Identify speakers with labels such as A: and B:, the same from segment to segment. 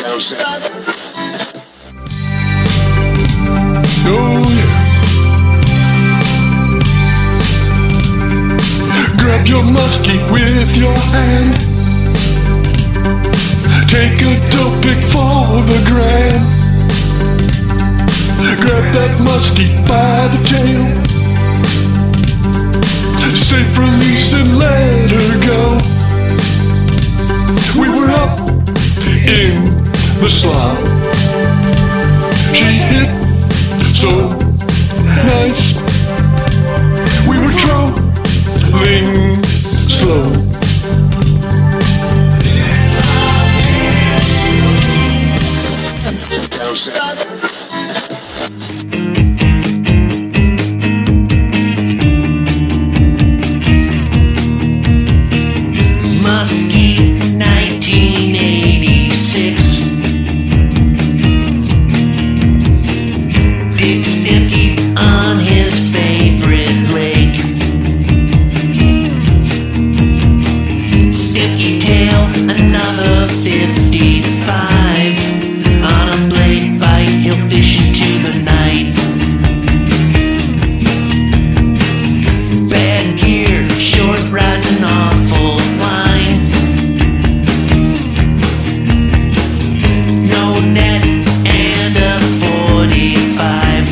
A: Oh yeah. Grab your muskie with your hand. Take a dope pick for the grand. Grab that muskie by the tail. Safe release and let her go. We were up in the slot. She hit so nice. We were trolling slow.
B: Muskie 1986. Dick Sticky on his favorite lake. Sticky tail, another 55. On a blade bite, he'll fish into the night. Bad gear, short rides, an awful line. No net and a 45.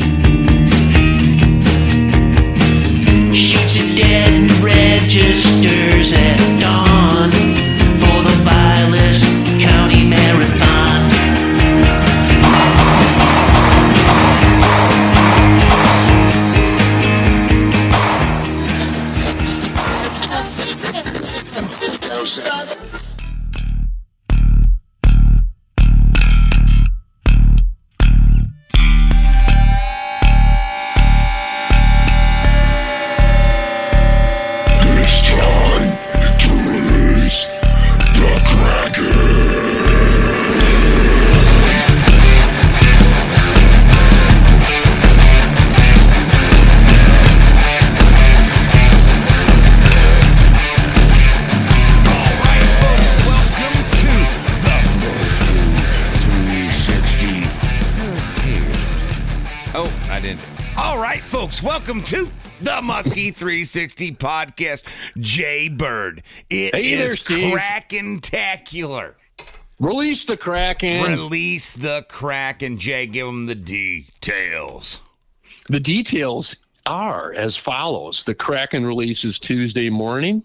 B: Shoots it dead and registers at dawn for the vilest county marathon.
A: It's time to release the Kraken.
C: All right, folks, welcome to the Muskie 360 podcast. Jay Bird. It
D: Hey there,
C: is
D: Steve.
C: Kraken-tacular.
D: Release the Kraken.
C: Release the Kraken. Jay, give them the details.
D: The details are as follows. The Kraken releases Tuesday morning,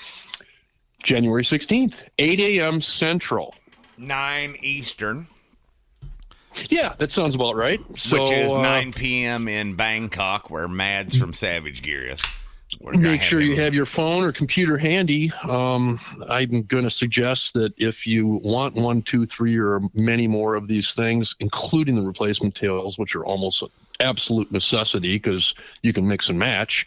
D: January 16th, 8 a.m. Central.
C: 9 Eastern,
D: Yeah, that sounds about right. So,
C: which is 9 p.m. in Bangkok, where Mads from Savage Gear is. We're gonna
D: Make sure
C: him-
D: you have your phone or computer handy. I'm going to suggest that if you want 1, 2, 3, or many more of these things, including the replacement tails, which are almost an absolute necessity because you can mix and match,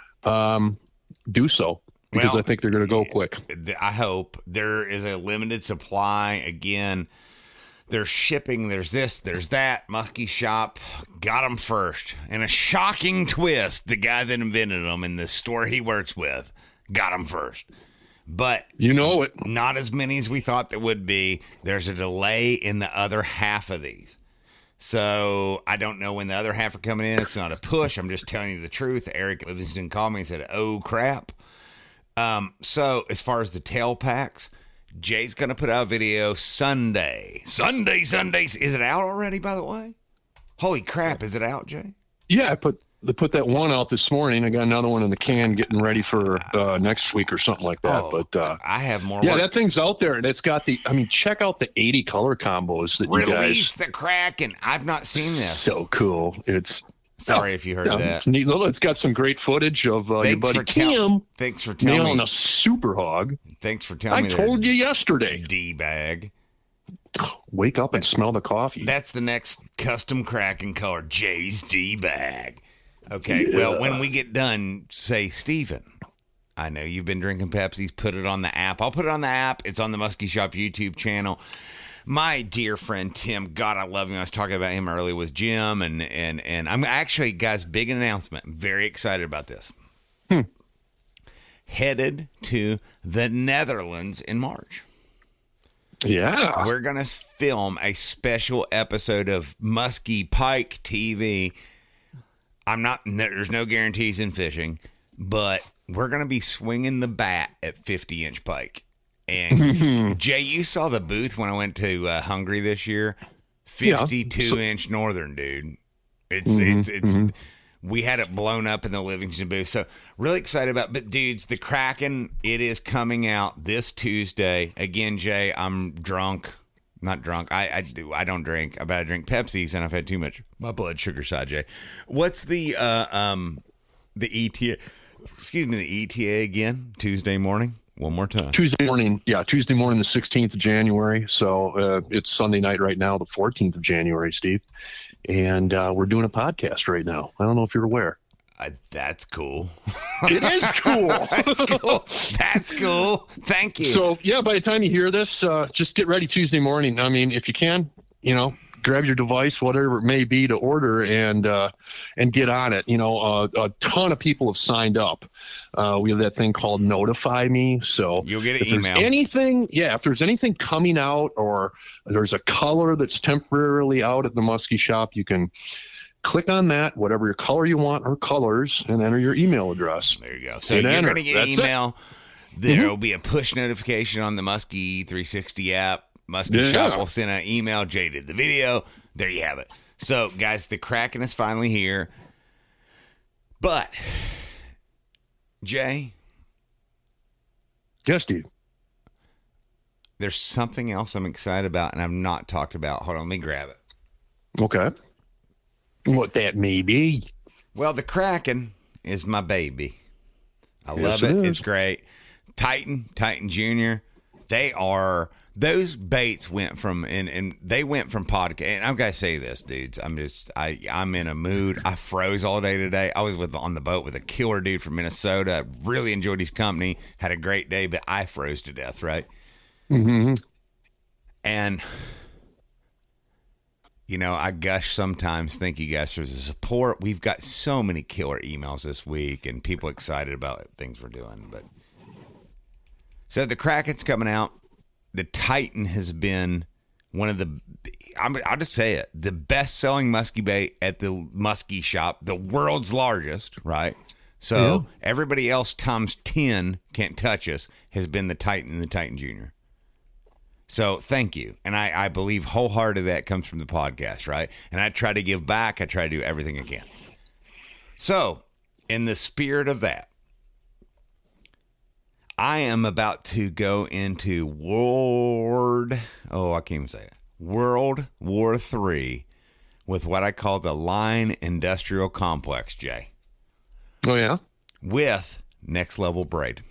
D: do so because
C: Well,
D: I think they're going to go quick.
C: I hope. There is a limited supply. Again, there's shipping. There's this. There's that. Muskie Shop got them first. In a shocking twist, the guy that invented them in the store he works with got them first. But
D: You know it.
C: not as many as we thought there would be. There's a delay in the other half of these. So I don't know when the other half are coming in. It's not a push. I'm just telling you the truth. Eric Livingston called me and said, oh, crap. So as far as the tail packs, Jay's going to put out a video Sunday. Sunday. Is it out already, by the way? Holy crap. Is it out, Jay?
D: Yeah, I put that one out this morning. I got another one in the can getting ready for next week or something like that. But
C: I have more
D: yeah,
C: work.
D: that thing's out there, and it's got check out the 80 color combos that you
C: Release
D: guys.
C: the Kraken. I've not seen this.
D: So cool. It's
C: Sorry if you heard that.
D: It's neat. It's got some great footage of your
C: Thanks
D: buddy
C: for
D: Tim
C: Thanks for telling
D: nailing
C: me.
D: a super hog.
C: Thanks for telling
D: I
C: me.
D: told you yesterday.
C: D-bag.
D: Wake up and smell the coffee.
C: That's the next custom Kraken color, Jay's D-bag. Okay, well, when we get done, say, Steven, I know you've been drinking Pepsis. Put it on the app. I'll put it on the app. It's on the Muskie Shop YouTube channel. My dear friend Tim, God, I love him. I was talking about him earlier with Jim, and I'm actually, guys, big announcement. I'm very excited about this. Headed to the Netherlands in March.
D: Yeah.
C: We're going to film a special episode of Muskie Pike TV. There's no guarantees in fishing, but we're going to be swinging the bat at 50-inch pike. And Jay, you saw the booth when I went to Hungary this year. 52-inch northern, dude. It's we had it blown up in the Livingston booth. So really excited about, but dudes, the Kraken, it is coming out this Tuesday. Again, Jay, I'm drunk. Not drunk. I don't drink. I better drink Pepsis, and I've had too much. My blood sugar side, Jay. What's the ETA? Excuse me, the ETA again? Tuesday morning. One more time.
D: Tuesday morning, the 16th of January. So it's Sunday night right now, the 14th of January, Steve. And we're doing a podcast right now. I don't know if you're aware.
C: That's cool.
D: It is cool.
C: That's cool. That's cool. Thank you.
D: So, by the time you hear this, just get ready Tuesday morning. I mean, if you can, grab your device, whatever it may be, to order and get on it. A ton of people have signed up. We have that thing called Notify Me. So
C: you'll get an
D: if
C: email.
D: If there's anything coming out or there's a color that's temporarily out at the Muskie shop, you can click on that, whatever your color you want or colors, and enter your email address.
C: There you go. So you're going to get an email. There will be a push notification on the Muskie 360 app. Muskie Shop will send an email. Jay did the video. There you have it. So, guys, the Kraken is finally here. But, Jay.
D: Yes, dude.
C: There's something else I'm excited about, and I've not talked about. Hold on, let me grab it.
D: Okay. What that may be.
C: Well, the Kraken is my baby. I love it. It's great. Titan Jr., those baits went from and they went from podcast. And I've got to say this, dudes. I'm in a mood. I froze all day today. I was on the boat with a killer dude from Minnesota. Really enjoyed his company. Had a great day, but I froze to death, right?
D: Mm-hmm.
C: And I gush sometimes. Thank you guys for the support. We've got so many killer emails this week and people excited about things we're doing. But so the Kraken's coming out. The Titan has been one of I'll just say it, the best-selling muskie bait at the Muskie Shop, the world's largest, right? So everybody else times 10 can't touch us has been the Titan and the Titan Jr. So thank you. And I believe wholeheartedly that comes from the podcast, right? And I try to give back. I try to do everything I can. So in the spirit of that, I am about to go into World War III with what I call the Line Industrial Complex, Jay.
D: Oh, yeah?
C: With Next Level Braid.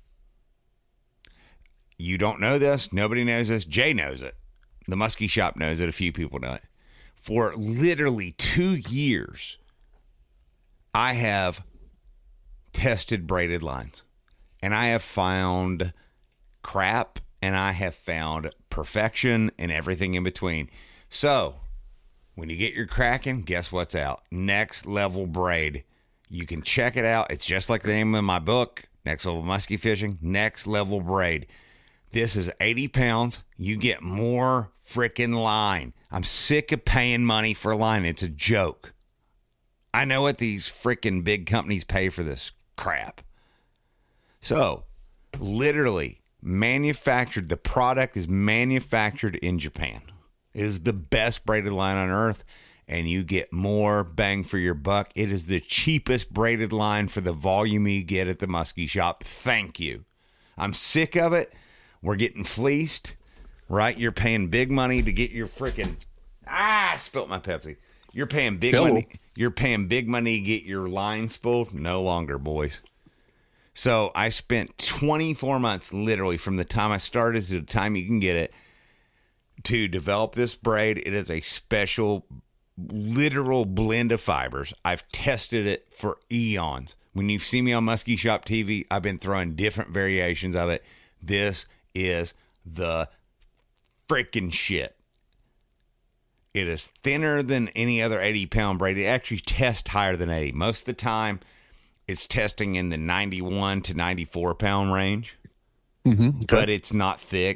C: You don't know this. Nobody knows this. Jay knows it. The Muskie Shop knows it. A few people know it. For literally 2 years, I have tested braided lines. And I have found crap, and I have found perfection and everything in between. So, when you get your Kraken, guess what's out? Next Level Braid. You can check it out. It's just like the name of my book, Next Level Muskie Fishing, Next Level Braid. This is 80 pounds. You get more freaking line. I'm sick of paying money for line. It's a joke. I know what these freaking big companies pay for this crap. So, literally, the product is manufactured in Japan. It is the best braided line on earth, and you get more bang for your buck. It is the cheapest braided line for the volume you get at the Muskie Shop. Thank you. I'm sick of it. We're getting fleeced, right? You're paying big money to get your freaking... I spilt my Pepsi. You're paying big money. You're paying big money to get your line spooled. No longer, boys. So I spent 24 months, literally, from the time I started to the time you can get it, to develop this braid. It is a special, literal blend of fibers. I've tested it for eons. When you see me on Muskie Shop TV, I've been throwing different variations of it. This is the freaking shit. It is thinner than any other 80-pound braid. It actually tests higher than 80. Most of the time, it's testing in the 91 to 94 pound range, but it's not thick.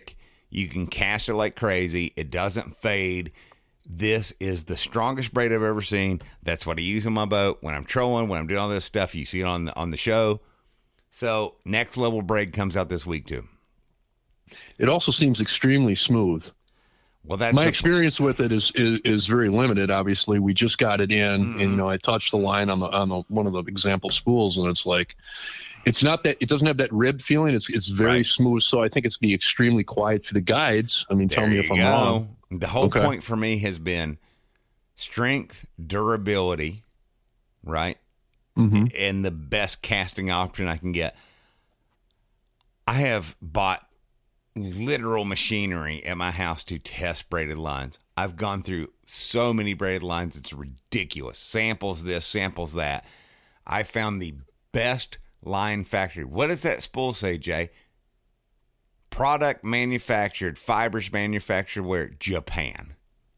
C: You can cast it like crazy. It doesn't fade. This is the strongest braid I've ever seen. That's what I use on my boat when I'm trolling, when I'm doing all this stuff. You see it on the show. So Next Level Braid comes out this week too.
D: It also seems extremely smooth.
C: Well, that's
D: my experience with it is very limited. Obviously, we just got it in, and I touched the line on the one of the example spools, and it's like, it's not that it doesn't have that rib feeling. It's very smooth. So I think it's gonna be extremely quiet for the guides. I mean, tell me if I'm wrong.
C: The whole point for me has been strength, durability, right, and the best casting option I can get. I have bought literal machinery at my house to test braided lines. I've gone through so many braided lines, it's ridiculous. Samples this, samples that. I found the best line factory. What does that spool say, Jay? Product manufactured, fibers manufactured where? Japan.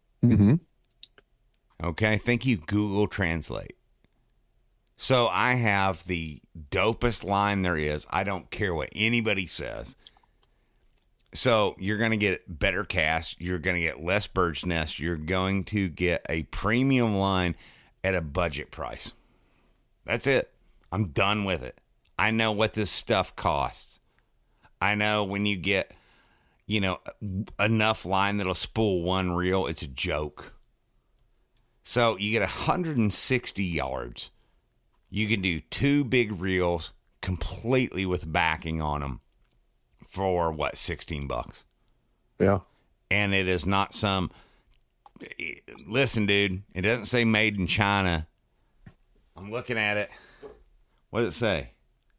C: Okay, thank you, Google Translate. So I have the dopest line there is. I don't care what anybody says. So you're going to get better cast. You're going to get less bird's nest. You're going to get a premium line at a budget price. That's it. I'm done with it. I know what this stuff costs. I know when you get, enough line that'll spool one reel, it's a joke. So you get 160 yards. You can do 2 big reels completely with backing on them. For what, $16?
D: Yeah.
C: And it is not some, listen, dude, it doesn't say made in China. I'm looking at it. What does it say?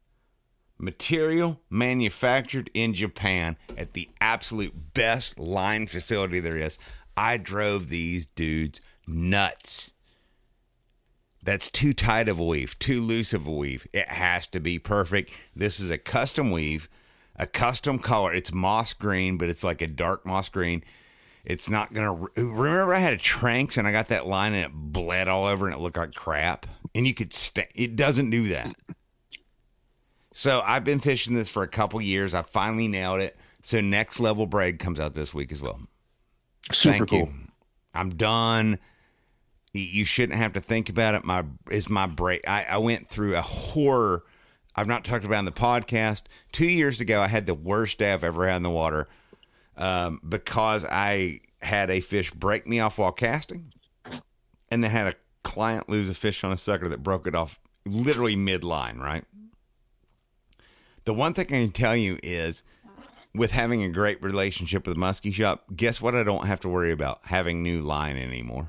C: Material manufactured in Japan at the absolute best line facility there is. I drove these dudes nuts. That's too tight of a weave, too loose of a weave. It has to be perfect. This is a custom weave. A custom color. It's moss green, but it's like a dark moss green. It's not going to... Remember I had a Tranx and I got that line and it bled all over and it looked like crap? And you could... It doesn't do that. So I've been fishing this for a couple years. I finally nailed it. So Next Level Braid comes out this week as well.
D: Super cool.
C: I'm done. You shouldn't have to think about it. My braid. I went through a horror... I've not talked about it in the podcast. 2 years ago, I had the worst day I've ever had in the water because I had a fish break me off while casting and then had a client lose a fish on a sucker that broke it off literally mid-line, right? The one thing I can tell you is with having a great relationship with Muskie Shop, guess what I don't have to worry about? Having new line anymore.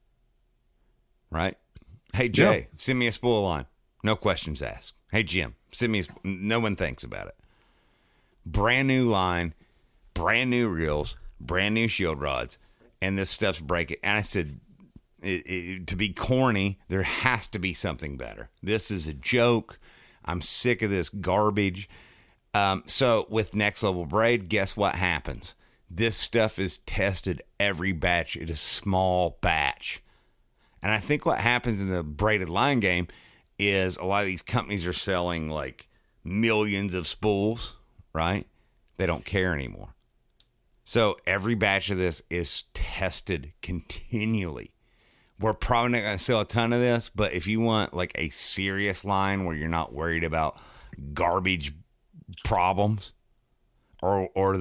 C: Right? Hey, Jay, send me a spool line. No questions asked. Hey, Jim, send me no one thinks about it. Brand new line, brand new reels, brand new shield rods, and this stuff's breaking. And I said, to be corny, there has to be something better. This is a joke. I'm sick of this garbage. So with Next Level Braid, guess what happens? This stuff is tested every batch. It is small batch. And I think what happens in the braided line game is a lot of these companies are selling like millions of spools, right? They don't care anymore. So every batch of this is tested continually. We're probably not going to sell a ton of this, but if you want like a serious line where you're not worried about garbage problems or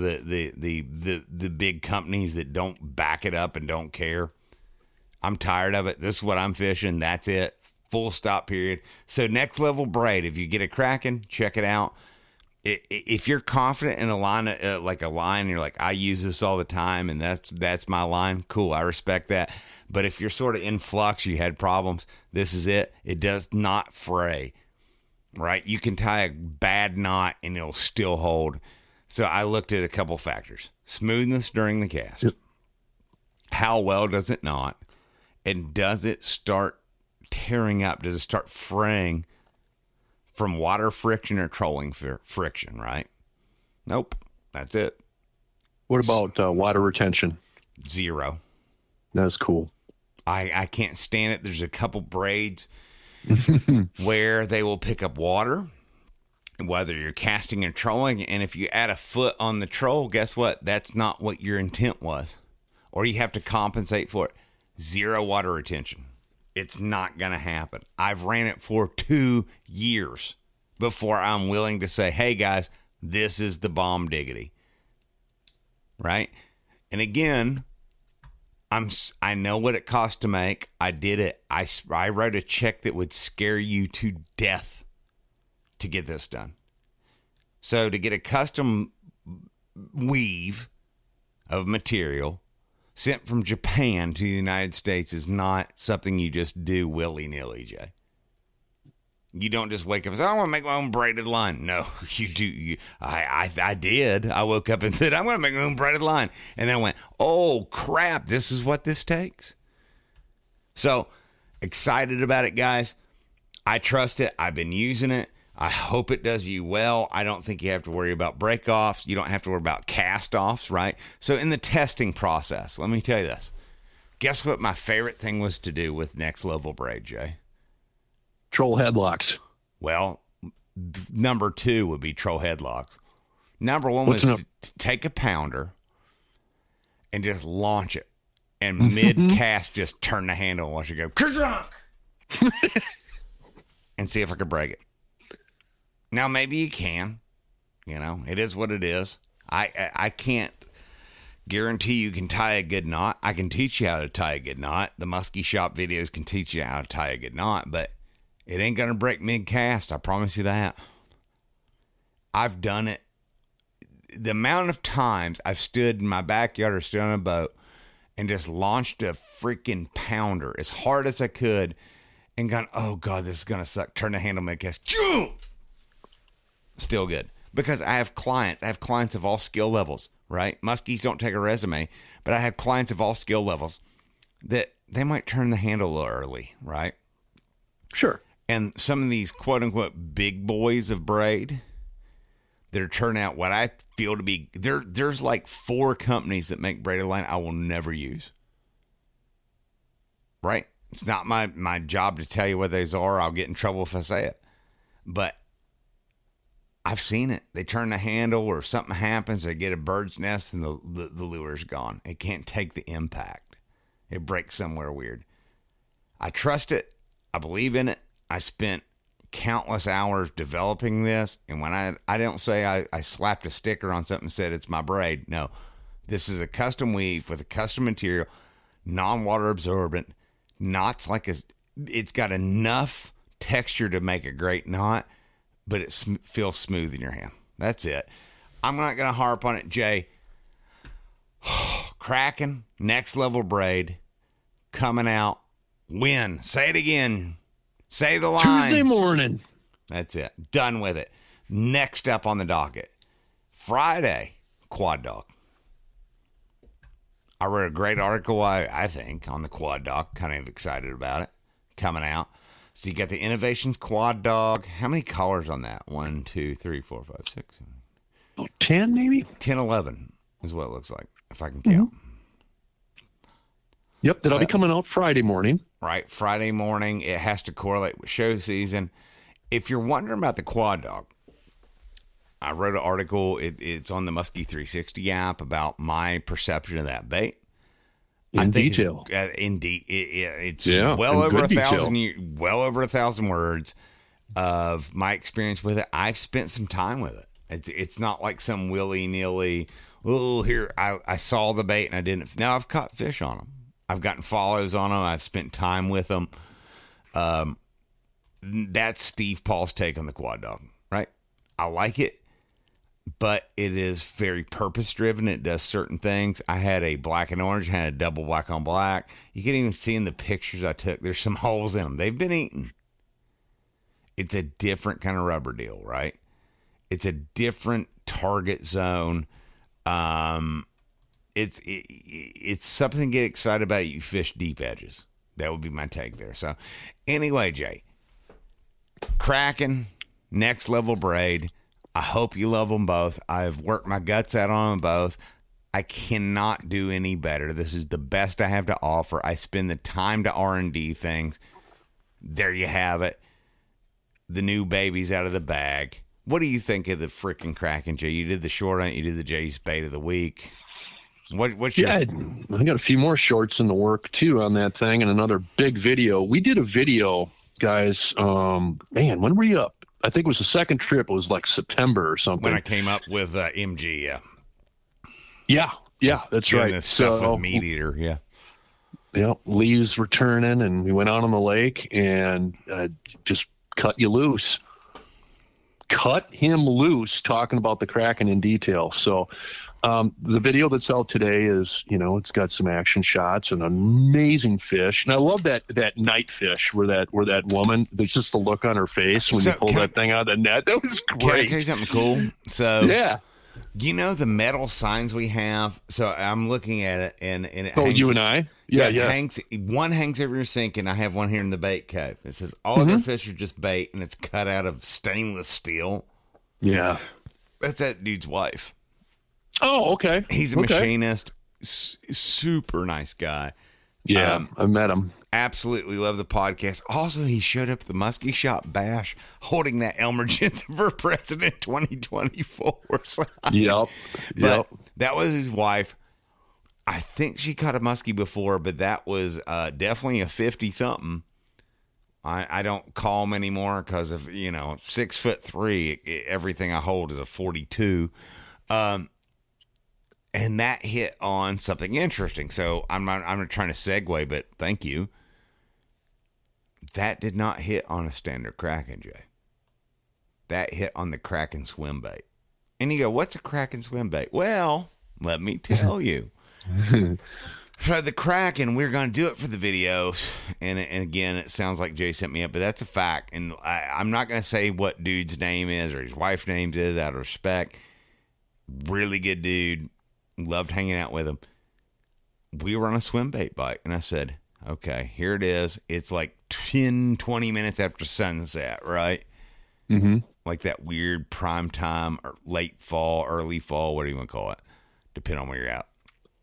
C: the big companies that don't back it up and don't care, I'm tired of it. This is what I'm fishing. That's it. Full stop, period. So Next Level Braid, if you get it cracking, check it out. If you're confident in a line, like a line, you're like, I use this all the time, and that's my line. Cool, I respect that. But if you're sort of in flux, you had problems, this is it. It does not fray, right? You can tie a bad knot, and it'll still hold. So I looked at a couple factors. Smoothness during the cast. Yep. How well does it knot? And does it start tearing up? Does it start fraying from water friction or trolling friction, right? Nope. That's it.
D: What about water retention?
C: 0.
D: That's cool.
C: I can't stand it. There's a couple braids where they will pick up water whether you're casting or trolling. And if you add a foot on the troll, guess what? That's not what your intent was. Or you have to compensate for it. 0 water retention. It's not going to happen. I've ran it for 2 years before I'm willing to say, hey, guys, this is the bomb diggity. Right? And again, I know what it costs to make. I did it. I wrote a check that would scare you to death to get this done. So to get a custom weave of material sent from Japan to the United States is not something you just do willy-nilly, Jay. You don't just wake up and say, I want to make my own braided line. No, you do. I did. I woke up and said, I'm going to make my own braided line. And then I went, oh, crap, this is what this takes. So excited about it, guys. I trust it. I've been using it. I hope it does you well. I don't think you have to worry about break-offs. You don't have to worry about cast-offs, right? So in the testing process, let me tell you this. Guess what my favorite thing was to do with Next Level Braid, Jay?
D: Troll headlocks.
C: Well, number 2 would be troll headlocks. Number 1 was to take a pounder and just launch it. And mid-cast, just turn the handle and watch it go, kerchunk! And see if I could break it. Now, maybe you can. You know, it is what it is. I can't guarantee you can tie a good knot. I can teach you how to tie a good knot. The Muskie Shop videos can teach you how to tie a good knot, but it ain't going to break mid-cast. I promise you that. I've done it. The amount of times I've stood in my backyard or stood on a boat and just launched a freaking pounder as hard as I could and gone, oh, God, this is going to suck. Turn the handle mid-cast. Choo! Still good. Because I have clients. I have clients of all skill levels, right? Muskies don't take a resume, but I have clients of all skill levels that they might turn the handle a little early, right?
D: Sure.
C: And some of these quote-unquote big boys of braid that are turning out what I feel to be, there's like 4 companies that make braided line I will never use. Right? It's not my job to tell you what those are. I'll get in trouble if I say it. But I've seen it. They turn the handle or something happens. They get a bird's nest and the lure's gone. It can't take the impact. It breaks somewhere weird. I trust it. I believe in it. I spent countless hours developing this. And when I don't say I slapped a sticker on something and said it's my braid. No, this is a custom weave with a custom material, non-water absorbent. Knots it's got enough texture to make a great knot, but it feels smooth in your hand. That's it. I'm not going to harp on it, Jay. Kraken, Next Level Braid, coming out. When? Say it again. Say the line.
D: Tuesday morning.
C: That's it. Done with it. Next up on the docket. Friday, Quad Dog. I read a great article, I think, on the Quad Dog. Kind of excited about it. Coming out. So you got the Innovations Quad Dog. How many colors on that? 1, 2, 3, 4, 5, 6, 7.
D: Oh, 10 maybe?
C: 10, 11 is what it looks like, if I can count.
D: Yep, that'll be coming out Friday morning.
C: Right, Friday morning. It has to correlate with show season. If you're wondering about the Quad Dog, I wrote an article. It's on the Muskie 360 app about my perception of that bait.
D: In detail.
C: It's well over 1,000 words of my experience with it. I've spent some time with it. It's not like some willy-nilly, oh, here, I saw the bait and I didn't. Now I've caught fish on them. I've gotten follows on them. I've spent time with them. That's Steve Paul's take on the Quad Dog, right? I like it, but it is very purpose-driven. It does certain things. I had a black and orange, had a double black on black. You can even see in the pictures I took, there's some holes in them. They've been eaten. It's a different kind of rubber deal, right? It's a different target zone. It's something to get excited about. You fish deep edges. That would be my take there. So anyway, Jay, Kraken, Next Level Braid. I hope you love them both. I've worked my guts out on them both. I cannot do any better. This is the best I have to offer. I spend the time to R&D things. There you have it. The new baby's out of the bag. What do you think of the freaking Kraken, Jay? You did the short on it. You did the Jay's bait of the week. What's your...
D: Yeah, I got a few more shorts in the work too on that thing, and another big video. We did a video, guys. Man, when were you up? I think it was the second trip. It was like September or something.
C: When I came up with MG,
D: yeah, that's
C: doing
D: right.
C: this stuff
D: So,
C: with Meat Eater, yeah.
D: yeah, Lee's returning, and we went out on the lake and just cut you loose. Cut him loose talking about the Kraken in detail. So the video that's out today is, it's got some action shots and amazing fish. And I love that night fish where that woman, there's just the look on her face when you pull that thing out of the net. That was great.
C: Can I tell you something cool? So
D: yeah.
C: You know the metal signs we have? So I'm looking at it, and it hangs,
D: you and I? Yeah.
C: One hangs over your sink, and I have one here in the bait cove. It says, all other fish are just bait, and it's cut out of stainless steel.
D: Yeah.
C: That's that dude's wife.
D: Oh, okay.
C: He's a machinist, super nice guy.
D: Yeah, I met him.
C: Absolutely love the podcast. Also, he showed up at the Muskie Shop Bash holding that Elmer Jensen for President 2024.
D: Yep.
C: But that was his wife. I think she caught a muskie before, but that was definitely a 50-something. I don't call them anymore because of, 6'3", everything I hold is a 42. And that hit on something interesting. So I'm not trying to segue, but thank you. That did not hit on a standard Kraken, Jay. That hit on the Kraken swim bait. And you go, what's a Kraken swim bait? Well, let me tell you. So the Kraken, we're going to do it for the video. And again, it sounds like Jay sent me up, but that's a fact. And I'm not going to say what dude's name is or his wife's name is out of respect. Really good dude. Loved hanging out with him. We were on a swim bait bite, and I said, okay, here it is. It's like 10, 20 minutes after sunset, right?
D: Mm-hmm.
C: Like that weird prime time or late fall, early fall, what do you want to call it? Depending on where you're at.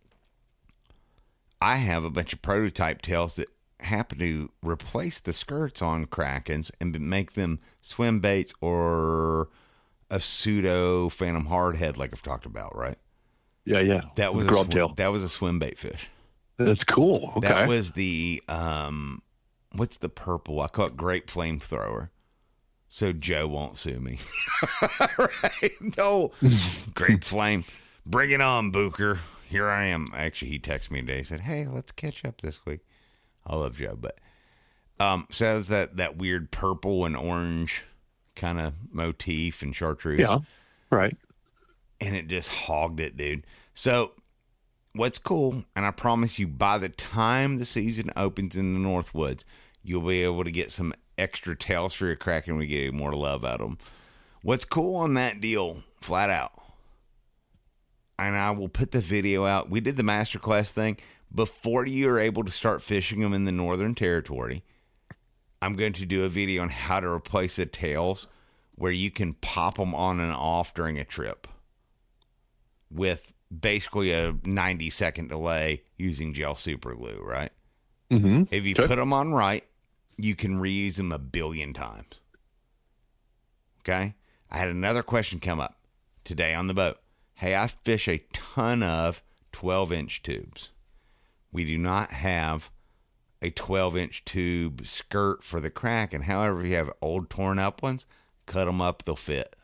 C: I have a bunch of prototype tails that happen to replace the skirts on Krakens and make them swim baits or a pseudo phantom hardhead like I've talked about, right?
D: Yeah.
C: That was that was a swim bait fish.
D: That's cool. Okay.
C: That was the what's the purple? I call it grape flamethrower. So Joe won't sue me. Right? No. Grape flame. Bring it on, Booker. Here I am. Actually, he texted me today. He said, hey, let's catch up this week. I love Joe, but so that was that weird purple and orange kind of motif and chartreuse.
D: Yeah. Right.
C: And it just hogged it, dude. So what's cool, and I promise you, by the time the season opens in the Northwoods, you'll be able to get some extra tails for your Kraken. We get more love out of them. What's cool on that deal, flat out, and I will put the video out. We did the MasterClass thing. Before you are able to start fishing them in the Northern Territory, I'm going to do a video on how to replace the tails where you can pop them on and off during a trip with basically a 90-second delay using gel super glue, right?
D: Mm-hmm.
C: If you put them on right, you can reuse them 1 billion times. Okay? I had another question come up today on the boat. Hey, I fish a ton of 12-inch tubes. We do not have a 12-inch tube skirt for the Kraken. However, if you have old torn up ones, cut them up, they'll fit.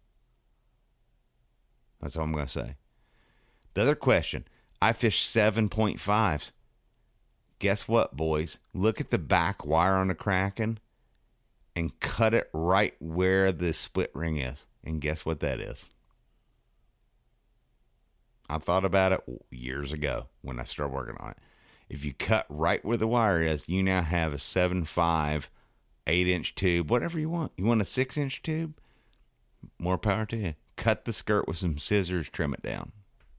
C: That's all I'm going to say. The other question, I fish 7.5s. Guess what, boys? Look at the back wire on the Kraken and cut it right where the split ring is. And guess what that is? I thought about it years ago when I started working on it. If you cut right where the wire is, you now have a 7.5, 8-inch tube, whatever you want. You want a 6-inch tube? More power to you. Cut the skirt with some scissors, trim it down.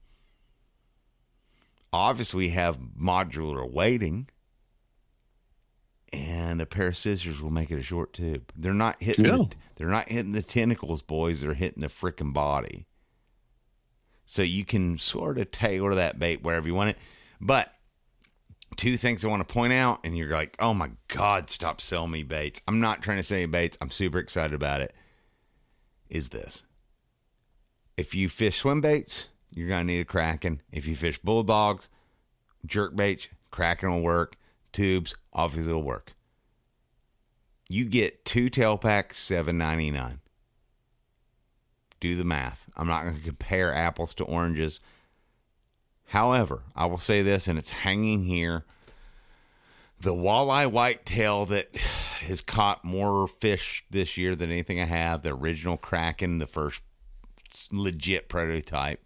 C: Obviously, we have modular weighting, and a pair of scissors will make it a short tube. They're not hitting. They're not hitting the tentacles, boys. They're hitting the freaking body. So you can sort of tailor that bait wherever you want it. But 2 things I want to point out, and you're like, "Oh my God, stop selling me baits." I'm not trying to sell you baits. I'm super excited about it. is this. If you fish swim baits, you're going to need a Kraken. If you fish bulldogs, jerk baits, Kraken will work. Tubes, obviously will work. You get 2 tail packs, $7.99. Do the math. I'm not going to compare apples to oranges. However, I will say this, and it's hanging here. The walleye whitetail that has caught more fish this year than anything I have, the original Kraken, the first legit prototype.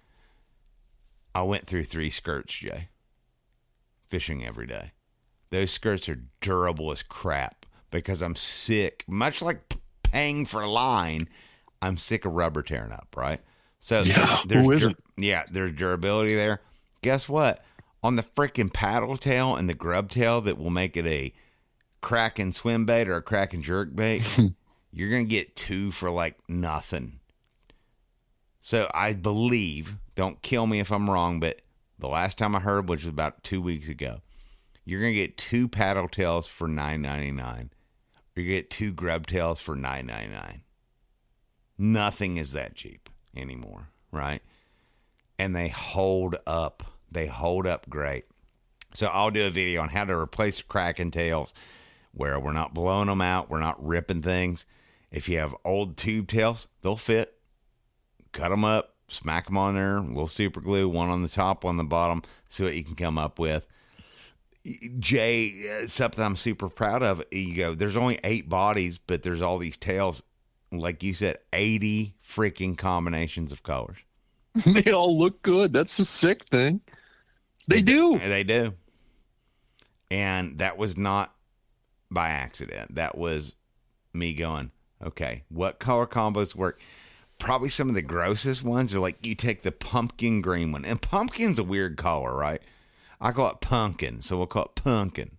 C: I went through 3 skirts, Jay, fishing every day. Those skirts are durable as crap because I'm sick. Much like paying for a line, I'm sick of rubber tearing up, right? So there's durability there. Guess what? On the freaking paddle tail and the grub tail that will make it a Kraken swim bait or a Kraken jerk bait, you're going to get 2 for like nothing. So I believe, don't kill me if I'm wrong, but the last time I heard, which was about 2 weeks ago, you're going to get 2 paddle tails for $9.99. Or you get 2 grub tails for $9.99. Nothing is that cheap anymore, right? And they hold up. They hold up great. So I'll do a video on how to replace Kraken tails where we're not blowing them out. We're not ripping things. If you have old tube tails, they'll fit. Cut them up, smack them on there, a little super glue, one on the top, one on the bottom, see what you can come up with. Jay, something I'm super proud of, you go, there's only 8 bodies, but there's all these tails. Like you said, 80 freaking combinations of colors.
D: They all look good. That's the sick thing. They do.
C: They do. And that was not by accident. That was me going, okay, what color combos work? Probably some of the grossest ones are like you take the pumpkin green one. And pumpkin's a weird color, right? I call it pumpkin, so we'll call it pumpkin.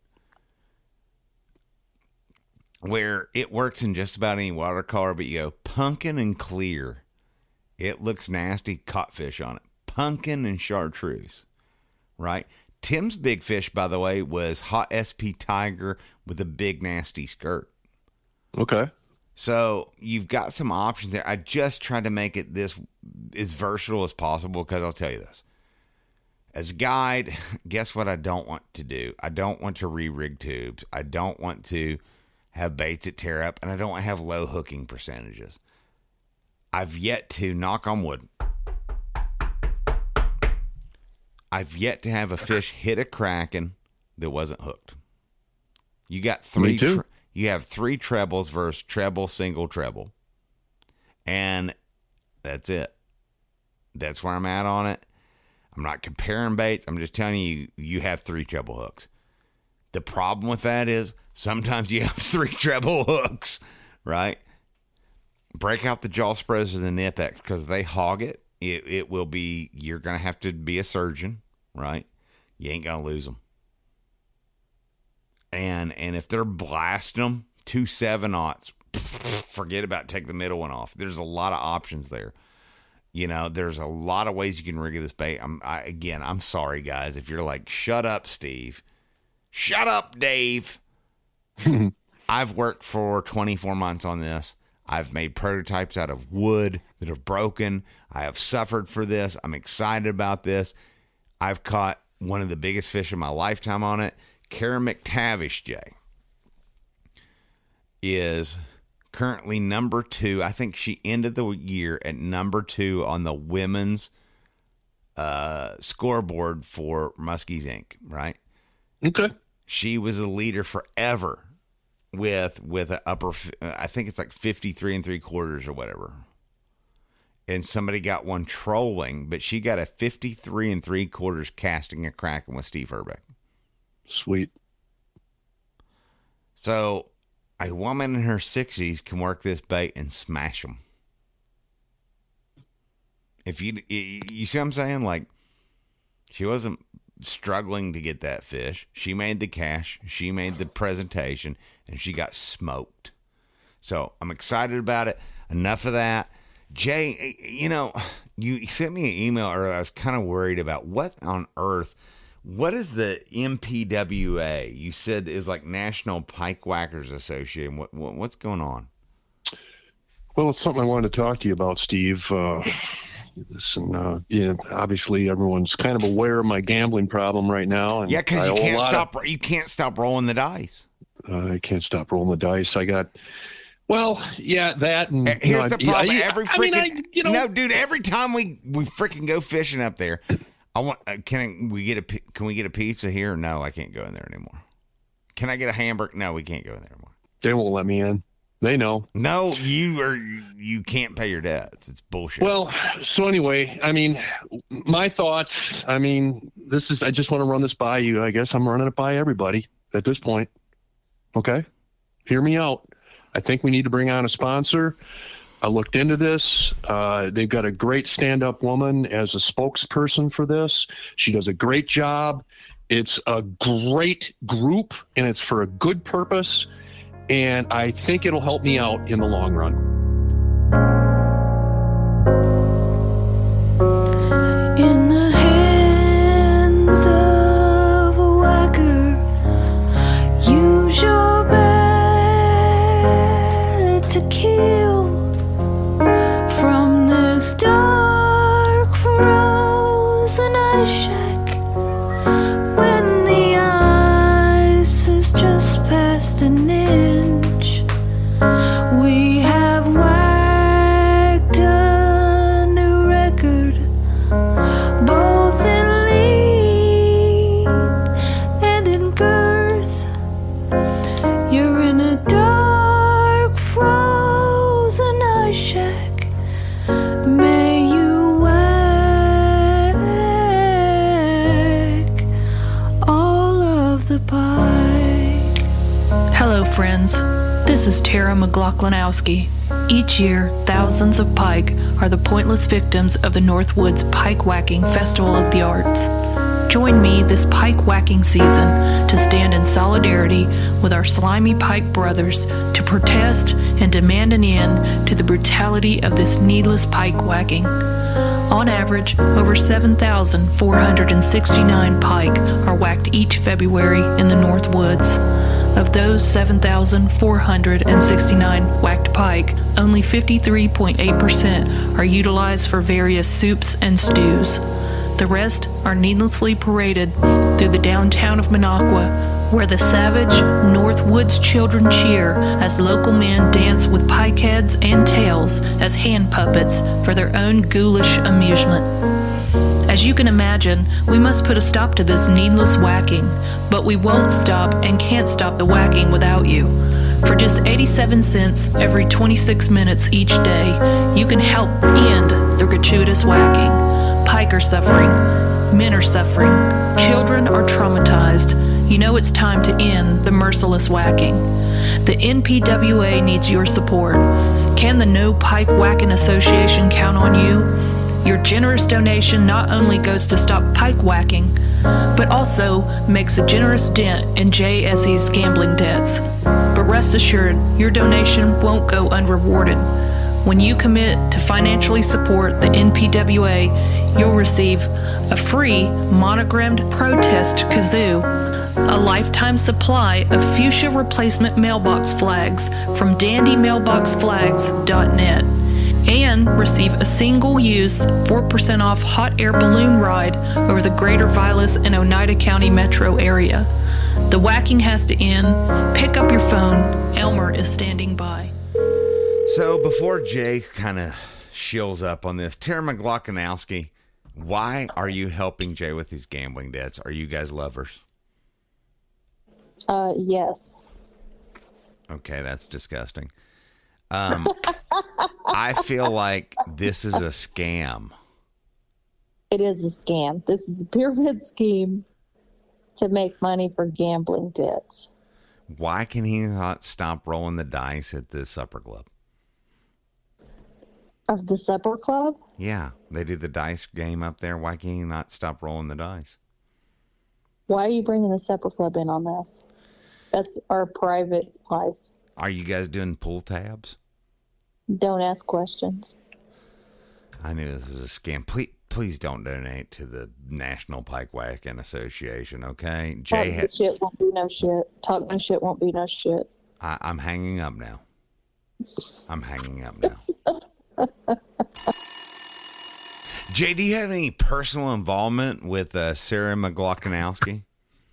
C: Where it works in just about any watercolor, but you go pumpkin and clear. It looks nasty, caught fish on it. Pumpkin and chartreuse, right? Tim's big fish, by the way, was hot SP Tiger with a big nasty skirt.
D: Okay.
C: So you've got some options there. I just tried to make it this as versatile as possible because I'll tell you this. As a guide, guess what I don't want to do? I don't want to re-rig tubes. I don't want to have baits that tear up, and I don't want to have low hooking percentages. I've yet to, knock on wood, I've yet to have a fish hit a Kraken that wasn't hooked. You got 3
D: Me too.
C: You have 3 trebles versus treble, single, treble. And that's it. That's where I'm at on it. I'm not comparing baits. I'm just telling you, you have 3 treble hooks. The problem with that is sometimes you have 3 treble hooks, right? Break out the Jaw Spreads or the Nipex because they hog it. It will be, you're going to have to be a surgeon, right? You ain't going to lose them. And if they're blasting them, 2 7/0, forget about take the middle one off. There's a lot of options there. You know, there's a lot of ways you can rig this bait. I'm sorry, guys. If you're like, shut up, Steve. Shut up, Dave. I've worked for 24 months on this. I've made prototypes out of wood that have broken. I have suffered for this. I'm excited about this. I've caught one of the biggest fish of my lifetime on it. Kara McTavish, Jay, is currently number 2. I think she ended the year at number 2 on the women's scoreboard for Muskies Inc., right?
D: Okay.
C: She was a leader forever with an upper, I think it's like 53 3/4 or whatever. And somebody got one trolling, but she got a 53 3/4 casting a Kraken with Steve Herbeck.
D: Sweet.
C: So a woman in her 60s can work this bait and smash them. If you see what I'm saying? Like, she wasn't struggling to get that fish. She made the cash. She made the presentation, and she got smoked. So I'm excited about it. Enough of that. Jay, you know, you sent me an email earlier. I was kind of worried about what on earth. What is the MPWA? You said is like National Pike Whackers Association. What's going on?
D: Well, it's something I wanted to talk to you about, Steve. Listen, obviously everyone's kind of aware of my gambling problem right now. And
C: Yeah, because you can't stop rolling the dice.
D: I can't stop rolling the dice. That. And
C: here's the problem. No, dude. Every time we freaking go fishing up there, I want. Can we get a pizza here? No, I can't go in there anymore. Can I get a hamburger? No, we can't go in there anymore.
D: They won't let me in. They know.
C: No, you can't pay your debts. It's bullshit.
D: Well, so anyway, my thoughts. I just want to run this by you. I guess I'm running it by everybody at this point. Okay, hear me out. I think we need to bring on a sponsor. I looked into this. They've got a great stand-up woman as a spokesperson for this. She does a great job. It's a great group, and it's for a good purpose. And I think it'll help me out in the long run.
E: In the hands of a whacker, use your bat to kill. From this dark, frozen ice shack, when the ice is just past an inch, we have whacked a new record, both in length and in girth. You're in a dark, frozen ice shack. May you whack all of the pike. Hello, friends. This is Tara McLaughlinowski. Each year, thousands of pike are the pointless victims of the Northwoods Pike Whacking Festival of the Arts. Join me this pike whacking season to stand in solidarity with our slimy pike brothers to protest and demand an end to the brutality of this needless pike whacking. On average, over 7,469 pike are whacked each February in the Northwoods. Of those 7,469 whacked pike, only 53.8% are utilized for various soups and stews. The rest are needlessly paraded through the downtown of Minocqua, where the savage Northwoods children cheer as local men dance with pike heads and tails as hand puppets for their own ghoulish amusement. As you can imagine, we must put a stop to this needless whacking, but we won't stop and can't stop the whacking without you. For just 87 cents every 26 minutes each day, you can help end the gratuitous whacking. Pike are suffering, men are suffering, children are traumatized. You know it's time to end the merciless whacking. The NPWA needs your support. Can the No Pike Whacking Association count on you? Your generous donation not only goes to stop pike whacking, but also makes a generous dent in JSE's gambling debts. But rest assured, your donation won't go unrewarded. When you commit to financially support the NPWA, you'll receive a free monogrammed protest kazoo, a lifetime supply of fuchsia replacement mailbox flags from dandymailboxflags.net, and receive a single-use 4% off hot air balloon ride over the Greater Vilas and Oneida County metro area. The whacking has to end. Pick up your phone. Elmer is standing by.
C: So before Jay kind of shills up on this, Tara McLaughlinowski, why are you helping Jay with his gambling debts? Are you guys lovers?
F: Yes.
C: Okay, that's disgusting. I feel like this is a scam.
F: It is a scam. This is a pyramid scheme to make money for gambling debts.
C: Why can he not stop rolling the dice at the supper club?
F: Of the supper club?
C: Yeah, they do the dice game up there. Why can he not stop rolling the dice?
F: Why are you bringing the supper club in on this? That's our private life.
C: Are you guys doing pull tabs?
F: Don't ask questions.
C: I knew this was a scam. Please don't donate to the National Pike Whacking Association, okay?
F: Talk no shit won't be no shit. Talk no shit won't be no shit.
C: I'm hanging up now. I'm hanging up now. Jay, do you have any personal involvement with Sarah McLaughlin-Owski?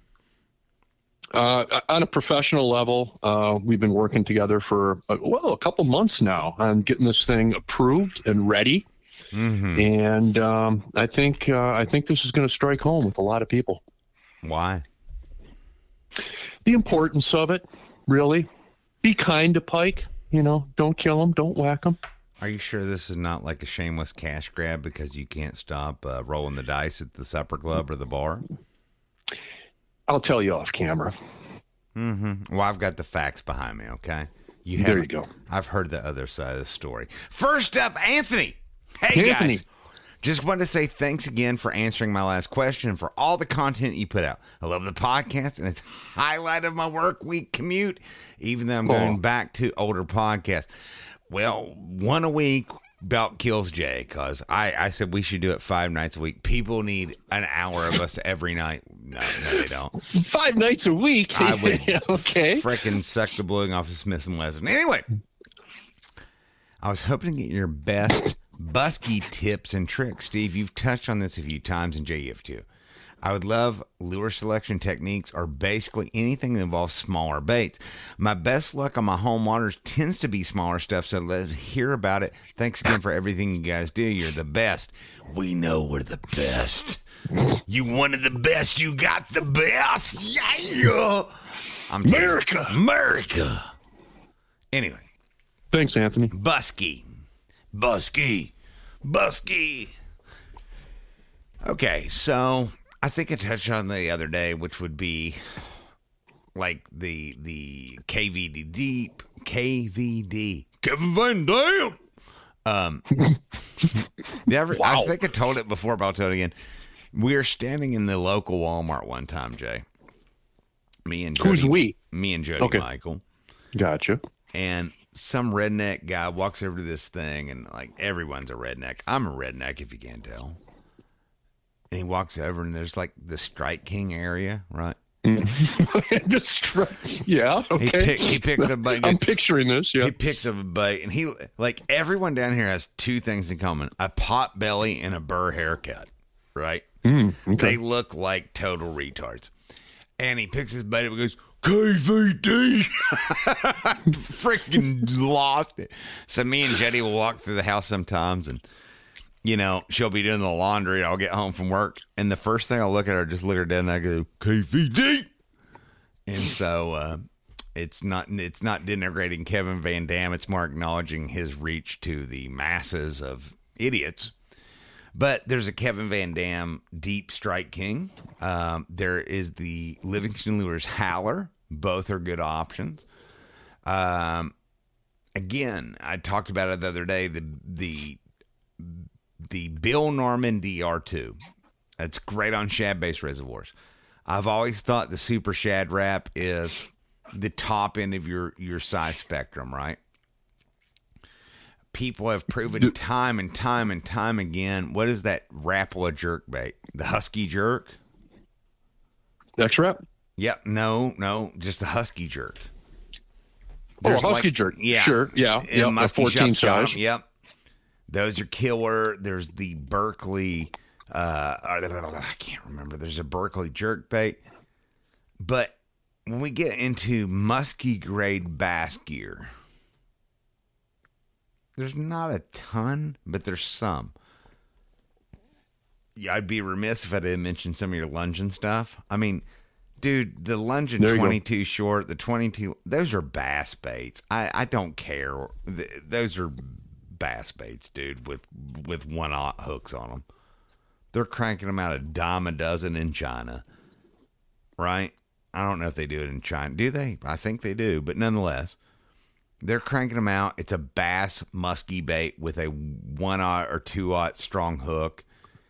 D: On a professional level, we've been working together for, a couple months now on getting this thing approved and ready. Mm-hmm. And I think this is going to strike home with a lot of people.
C: Why?
D: The importance of it, really. Be kind to Pike. Don't kill him. Don't whack him.
C: Are you sure this is not like a shameless cash grab because you can't stop rolling the dice at the supper club or the bar?
D: I'll tell you off camera.
C: Mm-hmm. Well, I've got the facts behind me, okay?
D: There you go.
C: I've heard the other side of the story. First up, Anthony. Hey,
D: Anthony.
C: guys. Just wanted to say thanks again for answering my last question and for all the content you put out. I love the podcast, and it's highlight of my work week commute, even though I'm going back to older podcasts. Well, one a week about kills Jay, because I said we should do it 5 nights a week. People need an hour of us every night. No, they don't.
D: 5 nights a week?
C: I would
D: okay.
C: freaking suck the bluing off of Smith & Wesson. Anyway, I was hoping to get your best busky tips and tricks. Steve, you've touched on this a few times, and Jay, you have too. I would love lure selection techniques or basically anything that involves smaller baits. My best luck on my home waters tends to be smaller stuff, so let's hear about it. Thanks again for everything you guys do. You're the best. We know we're the best. You wanted the best. You got the best. Yeah. America. Anyway.
D: Thanks, Anthony.
C: Busky. Okay, so I think I touched on the other day, which would be like the KVD, Kevin Van Dam. Wow. I think I told it before, but I'll tell it again. We were standing in the local Walmart one time, Jay. Me and Jody,
D: who's we?
C: Me and Jody, okay. Michael.
D: Gotcha.
C: And some redneck guy walks over to this thing, and like everyone's a redneck. I'm a redneck, if you can't tell. And he walks over, and there's like the Strike King area, right?
D: Yeah, okay.
C: He picks up a bait.
D: I'm picturing this, yeah.
C: He picks up a bait, and he, like, everyone down here has 2 things in common: a pot belly and a burr haircut, right?
D: Okay.
C: They look like total retards. And he picks his bait up and goes, KVD. Freaking lost it. So me and Jetty will walk through the house sometimes, and she'll be doing the laundry, and I'll get home from work, and the first thing I'll look at her, just look her dead, and I go, KVD. And so it's not denigrating Kevin Van Dam. It's more acknowledging his reach to the masses of idiots. But there's a Kevin Van Dam Deep Strike King. There is the Livingston Lures Howler. Both are good options. Again, I talked about it the other day, the Bill Norman DR2. That's great on shad-based reservoirs. I've always thought the Super Shad Wrap is the top end of your size spectrum, right? People have proven time and time and time again. What is that Rapala jerk bait? The Husky Jerk?
D: X-Wrap?
C: Yep. No, just the Husky Jerk.
D: Husky Jerk.
C: Yeah.
D: Sure. Yeah.
C: Yep.
D: A 14 size.
C: Yep. Those are killer. There's the Berkeley. I can't remember. There's a Berkeley jerk bait. But when we get into musky grade bass gear, there's not a ton, but there's some. Yeah, I'd be remiss if I didn't mention some of your Lungin stuff. I mean, dude, the Lungin 22 short, the 22, those are bass baits. I don't care. Those are bass baits, dude, with 1/0 hooks on them. They're cranking them out a dime a dozen in China, right? I don't know if they do it in China. Do they? I think they do, but nonetheless, they're cranking them out. It's a bass musky bait with a 1/0 or 2/0 strong hook.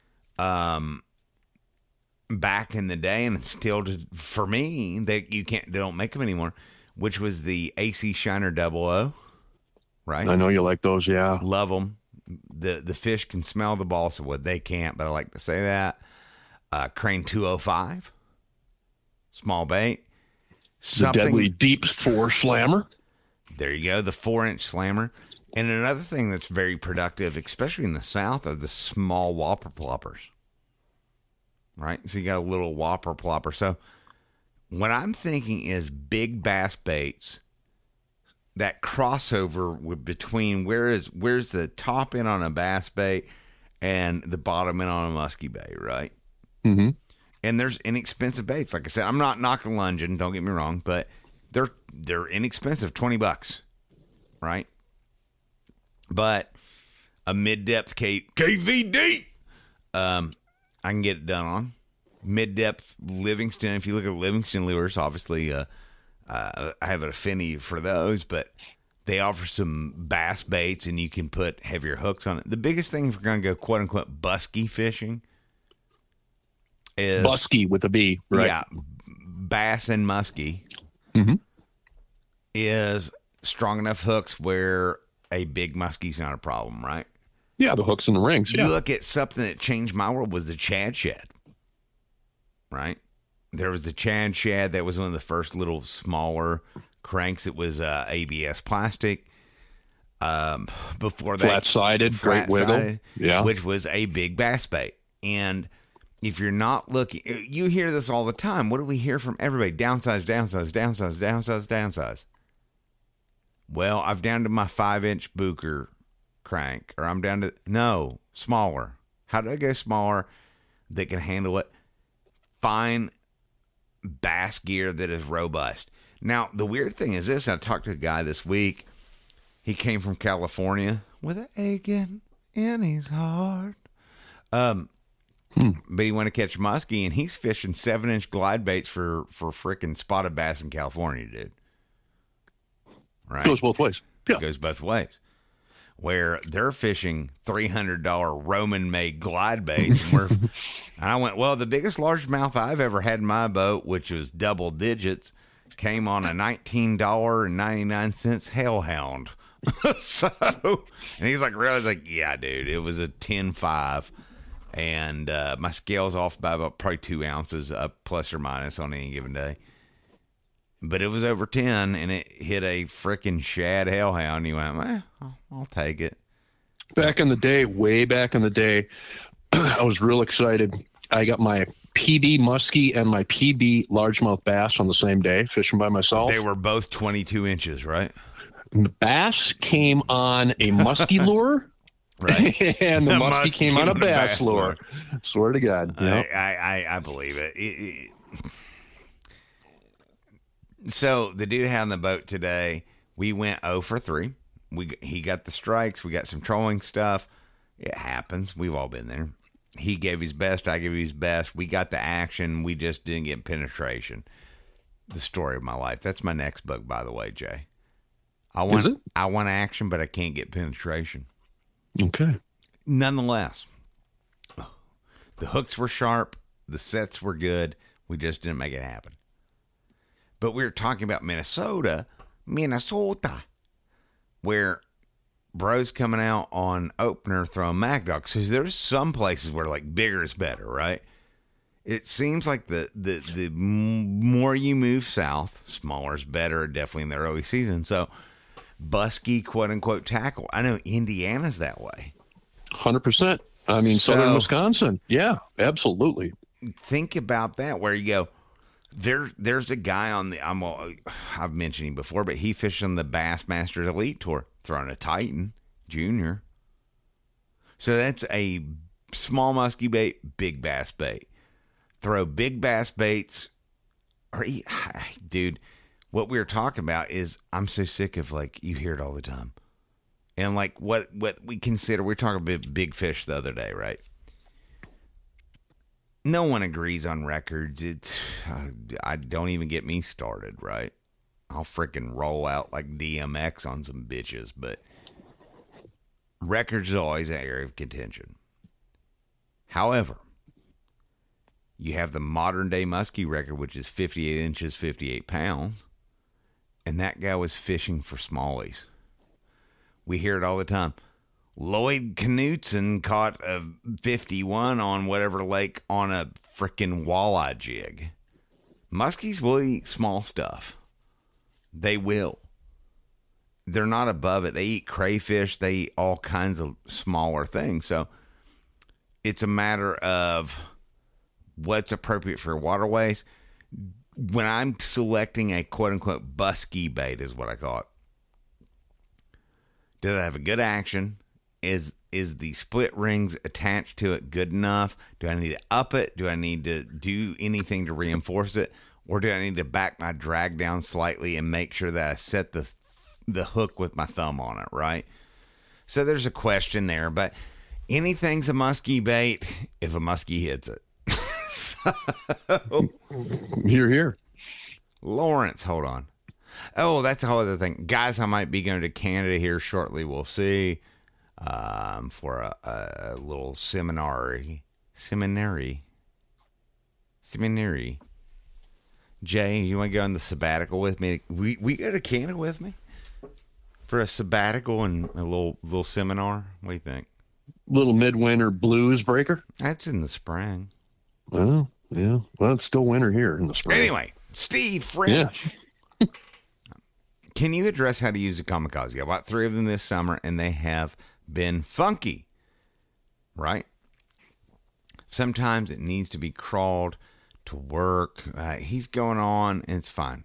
C: Back in the day, and it's still, for me, they don't make them anymore, which was the AC Shiner 00, right?
D: I know you like those, yeah.
C: Love them. The fish can smell the balsa wood. They can't, but I like to say that. Crane 205, small bait.
D: The deadly deep 4 slammer.
C: There you go, the 4-inch slammer. And another thing that's very productive, especially in the South, are the small whopper ploppers. Right? So you got a little whopper plopper. So what I'm thinking is big bass baits, that crossover between where's the top end on a bass bait and the bottom end on a muskie bait, right?
D: Mm-hmm.
C: And there's inexpensive baits. Like I said, I'm not knocking lunging, don't get me wrong, but they're inexpensive, $20, right? But a mid-depth KVD, I can get it done on. Mid-depth Livingston. If you look at Livingston lures, obviously, I have an affinity for those, but they offer some bass baits, and you can put heavier hooks on it. The biggest thing if we're going to go quote-unquote busky fishing is...
D: Busky with a B, right?
C: Yeah, bass and muskie is strong enough hooks where a big muskie's not a problem, right?
D: Yeah, the hooks and the rings.
C: You look at something that changed my world was the Chad Shad, right? There was the Chad Shad that was one of the first little smaller cranks. It was ABS plastic. Before that,
D: flat-sided, great wiggle, yeah,
C: which was a big bass bait. And if you're not looking, you hear this all the time. What do we hear from everybody? Downsize, downsize, downsize, downsize, downsize. Well, I've down to my 5-inch Booker crank, or I'm down to smaller. How do I go smaller that can handle it? Find bass gear that is robust. Now, the weird thing is this. I talked to a guy this week. He came from California with an aching in his heart. But he wanted to catch muskie, and he's fishing 7-inch glide baits for freaking spotted bass in California, dude. Right?
D: Goes both ways. Yeah.
C: It goes both ways. Where they're fishing $300 Roman-made glide baits. And I went, well, the biggest largemouth I've ever had in my boat, which was double digits, came on a $19.99 Hellhound. And he's like, really? I was like, yeah, dude, it was a 10.5. And my scale's off by about probably 2 ounces, up plus or minus on any given day. But it was over 10, and it hit a freaking shad hellhound. You went, I'll take it.
D: Back in the day, way back in the day, I was real excited. I got my PB muskie and my PB largemouth bass on the same day, fishing by myself.
C: They were both 22 inches, right?
D: And the bass came on a muskie lure.
C: Right.
D: And the muskie came on a bass lure. Swear to God. Yep.
C: I believe it. So the dude had on the boat today, we went 0 for 3. He got the strikes. We got some trolling stuff. It happens. We've all been there. He gave his best. I gave his best. We got the action. We just didn't get penetration. The story of my life. That's my next book, by the way, Jay. I want action, but I can't get penetration.
D: Okay.
C: Nonetheless, the hooks were sharp. The sets were good. We just didn't make it happen. But we were talking about Minnesota, where bro's coming out on opener throwing Mack Dogs. So there's some places where like bigger is better, right? It seems like the more you move south, smaller is better, definitely in the early season. So busky, quote unquote, tackle. I know Indiana's that way.
D: 100%. I mean, southern Wisconsin. Yeah, absolutely.
C: Think about that, where you go, there's a guy on the, I've mentioned him before, but he fished on the Bassmasters Elite Tour, throwing a Titan Junior. So that's a small muskie bait, big bass bait. Throw big bass baits. Dude, what we were talking about is, I'm so sick of, like, you hear it all the time. And like what we consider, we're talking about big fish the other day, right? No one agrees on records. I don't even get me started, right? I'll freaking roll out like DMX on some bitches, but records is always an area of contention. However, you have the modern day muskie record, which is 58 inches, 58 pounds, and that guy was fishing for smallies. We hear it all the time. Lloyd Knutson caught a 51 on whatever lake on a freaking walleye jig. Muskies will eat small stuff. They will. they're not above it. They eat crayfish. They eat all kinds of smaller things. So it's a matter of what's appropriate for waterways. When I'm selecting a quote-unquote busky bait is what I call it. Does it have a good action? Is the split rings attached to it good enough? Do I need to up it? Do I need to do anything to reinforce it? Or do I need to back my drag down slightly and make sure that I set the hook with my thumb on it, right? So there's a question there, but anything's a musky bait if a muskie hits it. So,
D: You're here.
C: Lawrence, hold on. Oh, that's a whole other thing. Guys, I might be going to Canada here shortly. We'll see. For a little seminary. Jay, you want to go on the sabbatical with me? We go to Canada with me for a sabbatical and a little seminar. What do you think?
D: Little midwinter blues breaker.
C: That's in the spring.
D: Oh, yeah. Well, it's still winter here in the spring.
C: Anyway, Steve French.
D: Yeah.
C: Can you address how to use a kamikaze? I bought 3 of them this summer, and they have been funky, right? Sometimes it needs to be crawled to work. He's going on, and it's fine.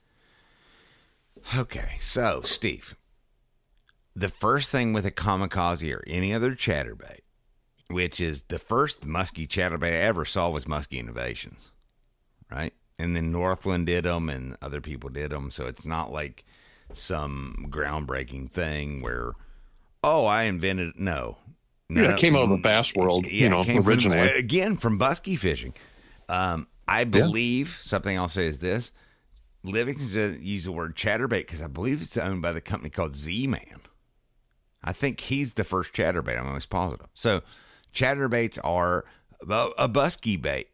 C: Okay, so, Steve, the first thing with a kamikaze or any other chatterbait, which is the first musky chatterbait I ever saw was Muskie Innovations, right? And then Northland did them, and other people did them, so it's not like some groundbreaking thing where, oh, I invented it. No.
D: Yeah, it came out of the bass world,
C: Again, from Busky fishing. I believe, something I'll say is this, Livingston doesn't use the word chatterbait because I believe it's owned by the company called Z-Man. I think he's the first chatterbait, I'm almost positive. So chatterbaits are a busky bait.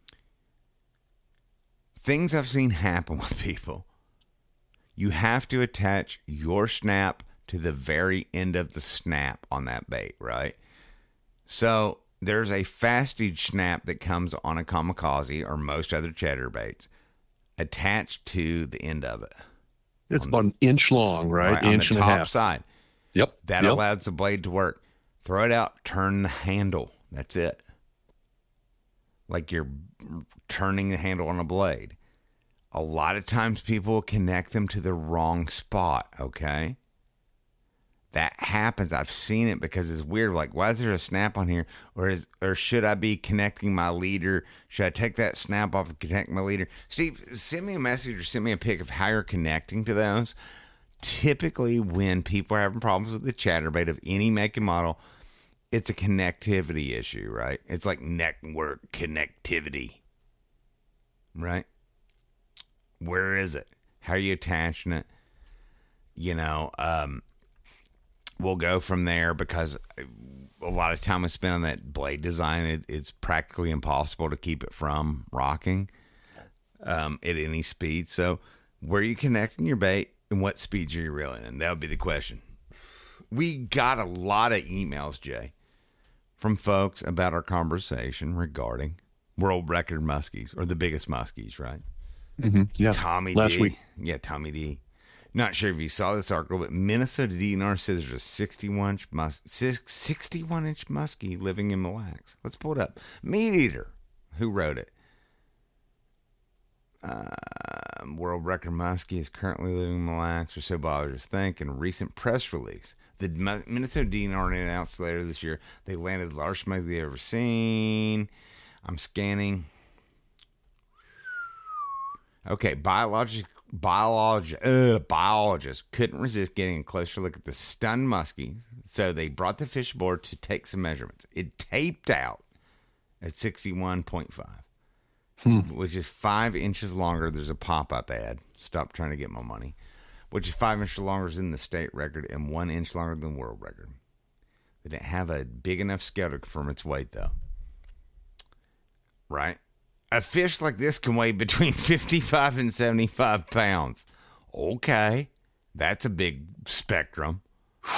C: Things I've seen happen with people. You have to attach your snap to the very end of the snap on that bait, right? So there's a fastage snap that comes on a kamikaze or most other chatterbaits attached to the end of it.
D: It's about an inch long, right?
C: On
D: Inch
C: the
D: and a
C: top
D: half.
C: side.
D: Yep.
C: That allows the blade to work. Throw it out, turn the handle. That's it. Like you're turning the handle on a blade. A lot of times people connect them to the wrong spot, okay? That happens. I've seen it because it's weird. Like, why is there a snap on here? Or should I be connecting my leader? Should I take that snap off and connect my leader? Steve, send me a message or send me a pic of how you're connecting to those. Typically, when people are having problems with the chatterbait of any make and model, it's a connectivity issue, right? It's like network connectivity, right? Where is it? How are you attaching it? We'll go from there because a lot of time is spent on that blade design. It's practically impossible to keep it from rocking at any speed. So where are you connecting your bait and what speeds are you reeling in? That would be the question. We got a lot of emails, Jay, from folks about our conversation regarding world record muskies or the biggest muskies, right?
D: Mm-hmm. Yeah.
C: Tommy
D: Last
C: D.
D: week.
C: Yeah, Tommy D. Not sure if you saw this article, but Minnesota DNR says there's a 61-inch muskie living in Mille Lacs. Let's pull it up. Meat Eater, who wrote it? World record muskie is currently living in Mille Lacs, or so biologists think. In a recent press release, the Minnesota DNR announced later this year they landed the largest muskie they've ever seen. I'm scanning. Okay, biologists couldn't resist getting a closer look at the stunned muskie, so they brought the fish aboard to take some measurements. It taped out at 61.5, which is 5 inches longer. There's a pop-up ad. Stop trying to get my money. Which is 5 inches longer than the state record and 1 inch longer than the world record. They didn't have a big enough scale to confirm its weight, though. Right? A fish like this can weigh between 55 and 75 pounds. Okay. That's a big spectrum.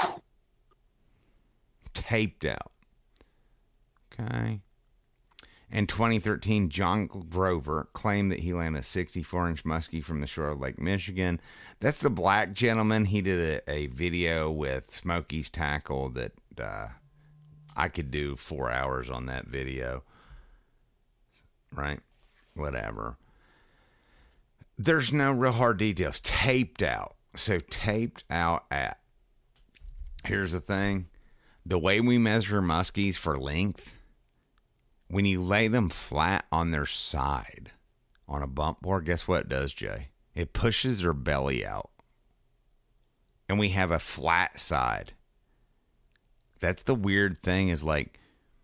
C: Taped out. Okay. In 2013, John Grover claimed that he landed a 64-inch muskie from the shore of Lake Michigan. That's the black gentleman. He did a video with Smokey's Tackle that I could do 4 hours on that video. Right? Whatever. There's no real hard details. Taped out. So taped out at. Here's the thing. The way we measure muskies for length, when you lay them flat on their side on a bump board, guess what it does, Jay? It pushes their belly out. And we have a flat side. That's the weird thing is like,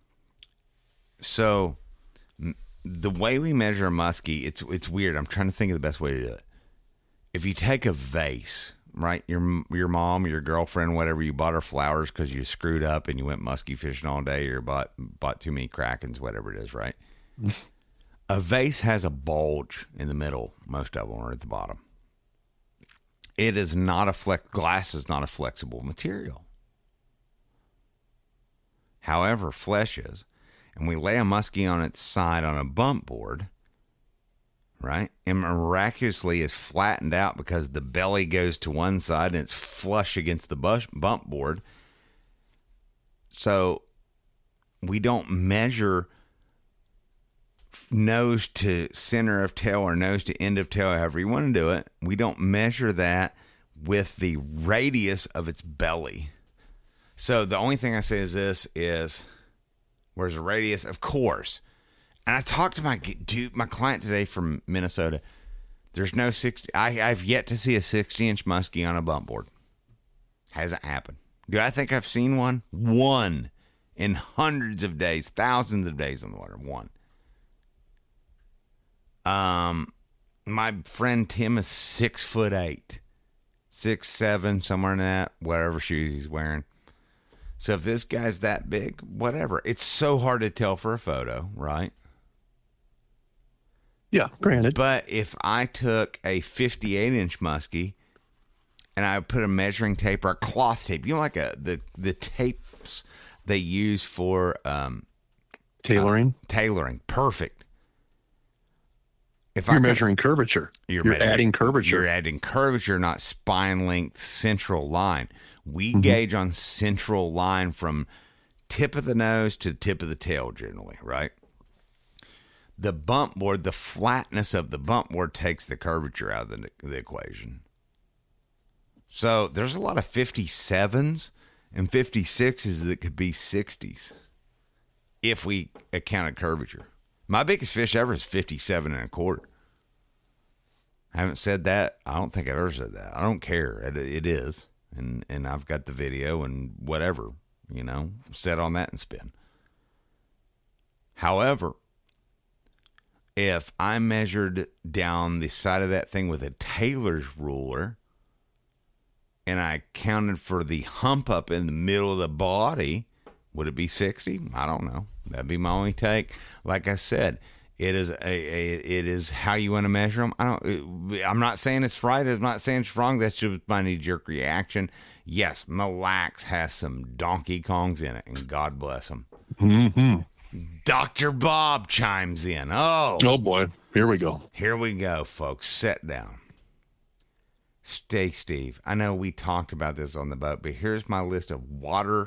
C: so the way we measure a muskie, it's weird. I'm trying to think of the best way to do it. If you take a vase, right? Your mom, your girlfriend, whatever, you bought her flowers because you screwed up and you went muskie fishing all day, or bought too many Krakens, whatever it is, right? A vase has a bulge in the middle. Most of them are at the bottom. It is not glass is not a flexible material. However, flesh is. And we lay a muskie on its side on a bump board, right? And miraculously is flattened out because the belly goes to one side and it's flush against the bump board. So we don't measure nose to center of tail or nose to end of tail, however you want to do it. We don't measure that with the radius of its belly. So the only thing I say is this is, where's the radius? Of course. And I talked to my client today from Minnesota. There's no 60. I've yet to see a 60-inch muskie on a bump board. Hasn't happened. Do I think I've seen one? One in hundreds of days, thousands of days on the water. One. My friend Tim is 6'8", 6'7", somewhere in that, whatever shoes he's wearing. So if this guy's that big, whatever. It's so hard to tell for a photo, right?
D: Yeah, granted.
C: But if I took a 58-inch muskie and I put a measuring tape or a cloth tape, you know, like the tapes they use for
D: tailoring,
C: perfect. If
D: you're measuring curvature, you're adding curvature.
C: You're adding curvature, not spine length, central line. We gauge on central line from tip of the nose to tip of the tail generally, right? The bump board, the flatness of the bump board takes the curvature out of the equation. So there's a lot of 57s and 56s that could be 60s if we accounted curvature. My biggest fish ever is 57 and a quarter. I haven't said that. I don't think I've ever said that. I don't care. It is. And I've got the video and whatever, you know, set on that and spin. However, if I measured down the side of that thing with a tailor's ruler and I counted for the hump up in the middle of the body, would it be 60? I don't know. That'd be my only take. Like I said, it is how you want to measure them. I'm not saying it's right. I'm not saying it's wrong. That's just my knee-jerk reaction. Yes, Mille Lacs has some Donkey Kongs in it, and God bless them.
D: Mm-hmm.
C: Dr. Bob chimes in. Oh
D: boy. Here we go.
C: Here we go, folks. Sit down. Steve. I know we talked about this on the boat, but here's my list of water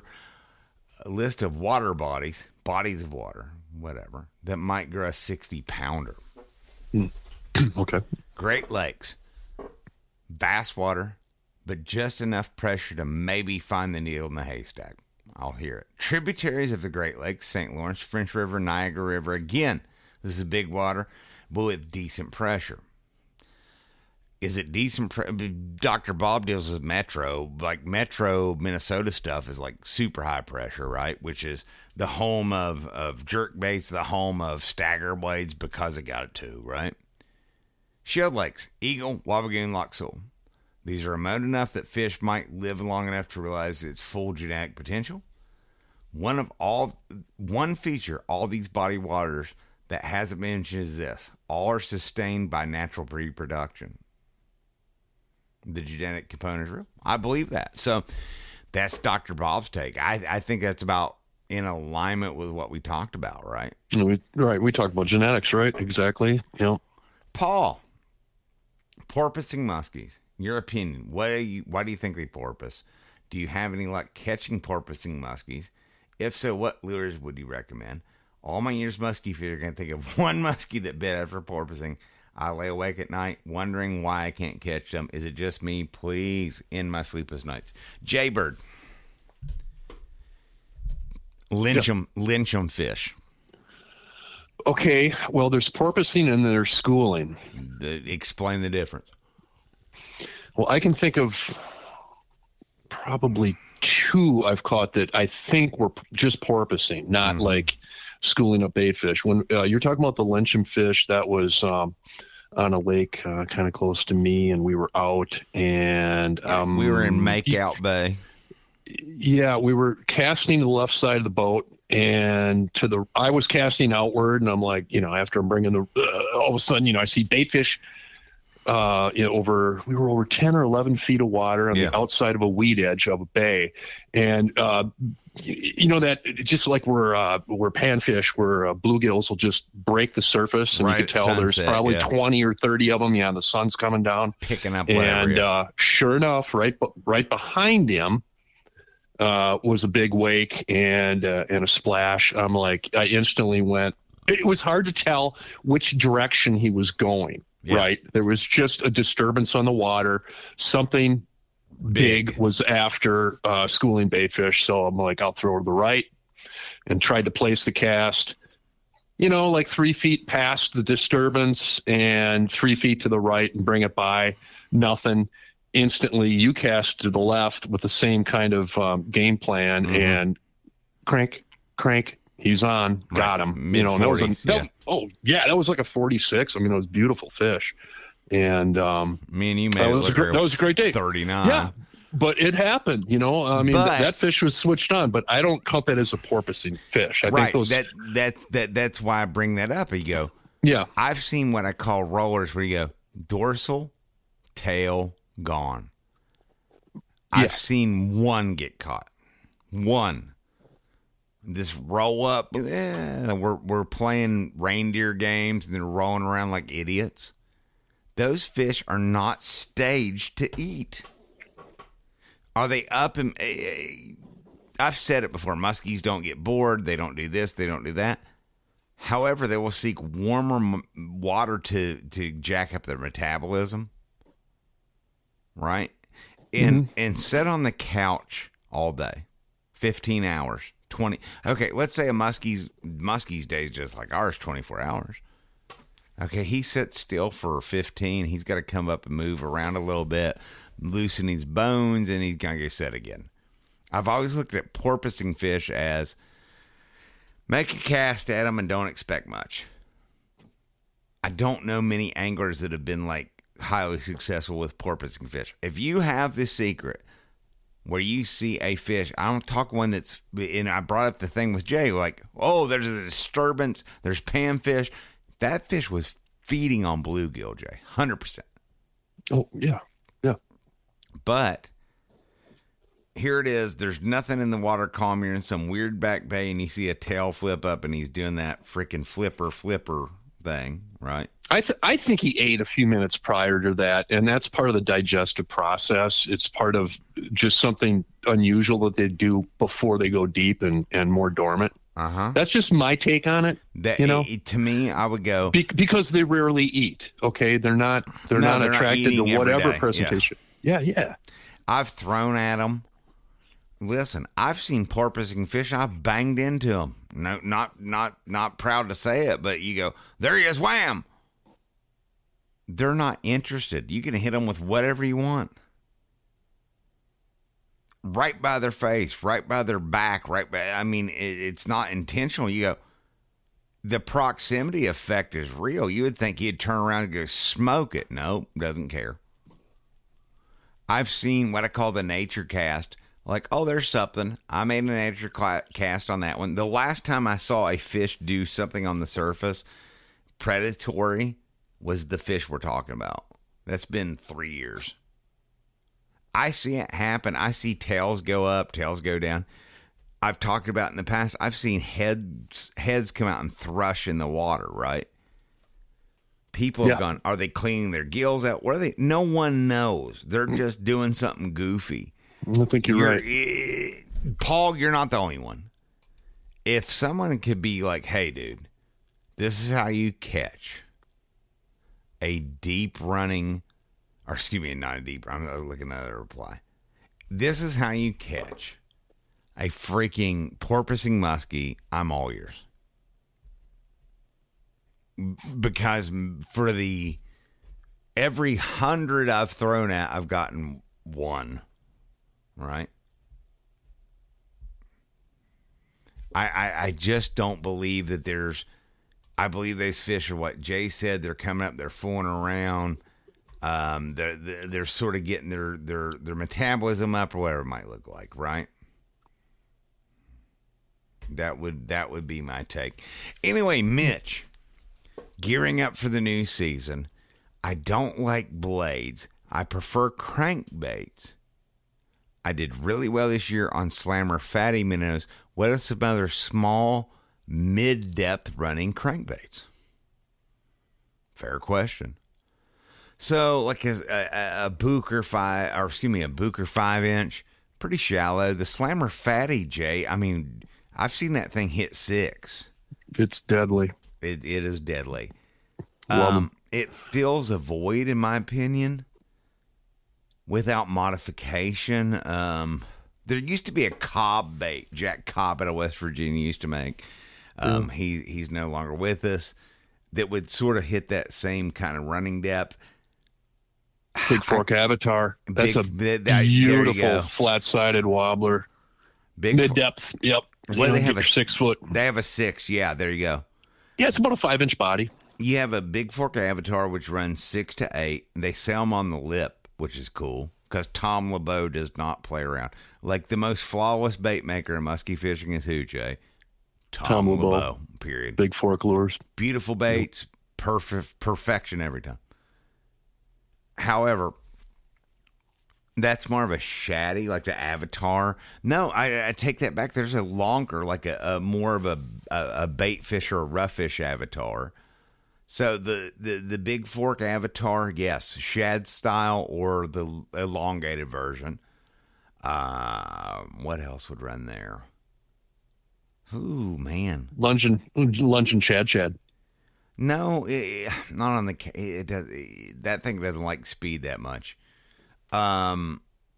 C: bodies of water, whatever, that might grow a 60-pounder.
D: Okay.
C: Great Lakes. Vast water, but just enough pressure to maybe find the needle in the haystack. I'll hear it. Tributaries of the Great Lakes, St. Lawrence, French River, Niagara River. Again, this is big water, but with decent pressure. Is it decent? Dr. Bob deals with Metro. Like Metro, Minnesota stuff is like super high pressure, right? Which is the home of jerk baits, the home of stagger blades because it got it too, right? Shield Lakes, Eagle, Wabigoon, Lac Seul. These are remote enough that fish might live long enough to realize its full genetic potential. One feature all these body waters that hasn't been mentioned is this: all are sustained by natural reproduction. The genetic component is real. I believe that. So that's Dr. Bob's take. I think that's about in alignment with what we talked about, right?
D: We talked about genetics, right? Exactly.
C: Paul, porpoising muskies, your opinion. Why do you think they porpoise? Do you have any luck catching porpoising muskies? If so, what lures would you recommend? All my years muskie fish are going to think of one muskie that bit after porpoising. I lay awake at night wondering why I can't catch them. Is it just me? Please end my sleepless nights. Jaybird. Lynch 'em fish.
D: Okay, well, there's porpoising and there's schooling.
C: Explain the difference.
D: Well, I can think of probably two I've caught that I think were just porpoising, not like schooling up bait fish. When you're talking about the lynchum fish, that was on a lake kind of close to me, and we were out, and
C: we were in Makeout Bay.
D: Yeah, we were casting to the left side of the boat, and I was casting outward, and I'm like, after I'm bringing all of a sudden, I see bait fish. We were over 10 or 11 feet of water on the outside of a weed edge of a bay, and that just like we're panfish, where bluegills will just break the surface, and you can tell there's probably 20 or 30 of them. The sun's coming down,
C: picking up whatever.
D: And sure enough, right behind him was a big wake and a splash. I'm like, I instantly went. It was hard to tell which direction he was going. Yeah. Right. There was just a disturbance on the water. Something big was after schooling bait fish. So I'm like, I'll throw to the right, and tried to place the cast, like 3 feet past the disturbance and 3 feet to the right, and bring it by. Nothing. Instantly, you cast to the left with the same kind of game plan, and crank. He's on. Got him. That was that was like a 46. I mean, it was beautiful fish. And
C: me and you made
D: that was a great day.
C: 39.
D: Yeah, but it happened. That fish was switched on, but I don't count that as a porpoising fish. I think those.
C: That's why I bring that up. You go.
D: Yeah,
C: I've seen what I call rollers, where you go dorsal, tail, gone. I've seen one get caught. One. This roll up, we're playing reindeer games and they're rolling around like idiots. Those fish are not staged to eat. Are they up? I've said it before. Muskies don't get bored. They don't do this. They don't do that. However, they will seek warmer water to jack up their metabolism. Right? And sit on the couch all day, 15 hours. 20. Okay, let's say a muskie's day is just like ours, 24 hours. Okay, he sits still for 15. He's got to come up and move around a little bit, loosen his bones, and he's going to get set again. I've always looked at porpoising fish as make a cast at them and don't expect much. I don't know many anglers that have been like highly successful with porpoising fish. If you have this secret where you see a fish, I don't talk one that's, and I brought up the thing with Jay, like, oh, there's a disturbance, there's panfish. That fish was feeding on bluegill, Jay, 100%.
D: Oh, yeah.
C: But here it is, there's nothing in the water column. You're in some weird back bay, and you see a tail flip up, and he's doing that freaking flipper thing, right?
D: I think he ate a few minutes prior to that, and that's part of the digestive process. It's part of just something unusual that they do before they go deep and more dormant. That's just my take on it.
C: To me, I would go
D: because they rarely eat. Okay, they're not attracted to whatever presentation. Yeah.
C: I've thrown at them. Listen, I've seen porpoising fish. I've banged into them. No, not proud to say it, but you go, there he is, wham. They're not interested. You can hit them with whatever you want. Right by their face, right by their back, it's not intentional. You go, the proximity effect is real. You would think he'd turn around and go smoke it. No, doesn't care. I've seen what I call the nature cast. Like, oh, there's something. I made a nature cast on that one. The last time I saw a fish do something on the surface predatory was the fish we're talking about. That's been 3 years. I see it happen. I see tails go up, tails go down. I've talked about in the past, I've seen heads come out and thrush in the water, right? People have gone, are they cleaning their gills out? What are they? No one knows. They're just doing something goofy.
D: I think you're right.
C: Paul, you're not the only one. If someone could be like, hey, dude, this is how you catch a deep running, or excuse me, not a deep, I'm looking at another reply. This is how you catch a freaking porpoising muskie, I'm all ears. Because for every 100 I've thrown at, I've gotten one, right? I just don't believe that I believe these fish are what Jay said. They're coming up, they're fooling around. They're sort of getting their metabolism up or whatever it might look like, right? That would be my take. Anyway, Mitch, gearing up for the new season. I don't like blades. I prefer crankbaits. I did really well this year on slammer fatty minnows. What are some other small, mid-depth running crankbaits? Fair question. So, like a Booker 5-inch, pretty shallow. The slammer fatty, Jay, I mean, I've seen that thing hit 6.
D: It's deadly.
C: It is deadly.
D: Love 'em.
C: It fills a void, in my opinion, without modification. There used to be a Cobb bait. Jack Cobb out of West Virginia used to make. He's no longer with us. That would sort of hit that same kind of running depth.
D: Big Fork Avatar. That's a beautiful flat-sided wobbler. Mid-depth. Yep.
C: Well, they have a
D: 6 foot.
C: They have a 6. Yeah, there you go.
D: Yeah, it's about a 5-inch body.
C: You have a Big Fork Avatar, which runs 6 to 8. They sell them on the lip, which is cool because Tom LeBeau does not play around. Like the most flawless bait maker in musky fishing is who, Jay? Tom LeBeau. Period.
D: Big Fork lures.
C: Beautiful baits, perfection every time. However, that's more of a shaddy, like the Avatar. No, I take that back. There's a longer, like a more of a bait fish or a rough fish Avatar. So the Big Fork Avatar, yes, shad style or the elongated version. What else would run there? Ooh, man.
D: Luncheon shad.
C: No, not on the. It does. That thing doesn't like speed that much. The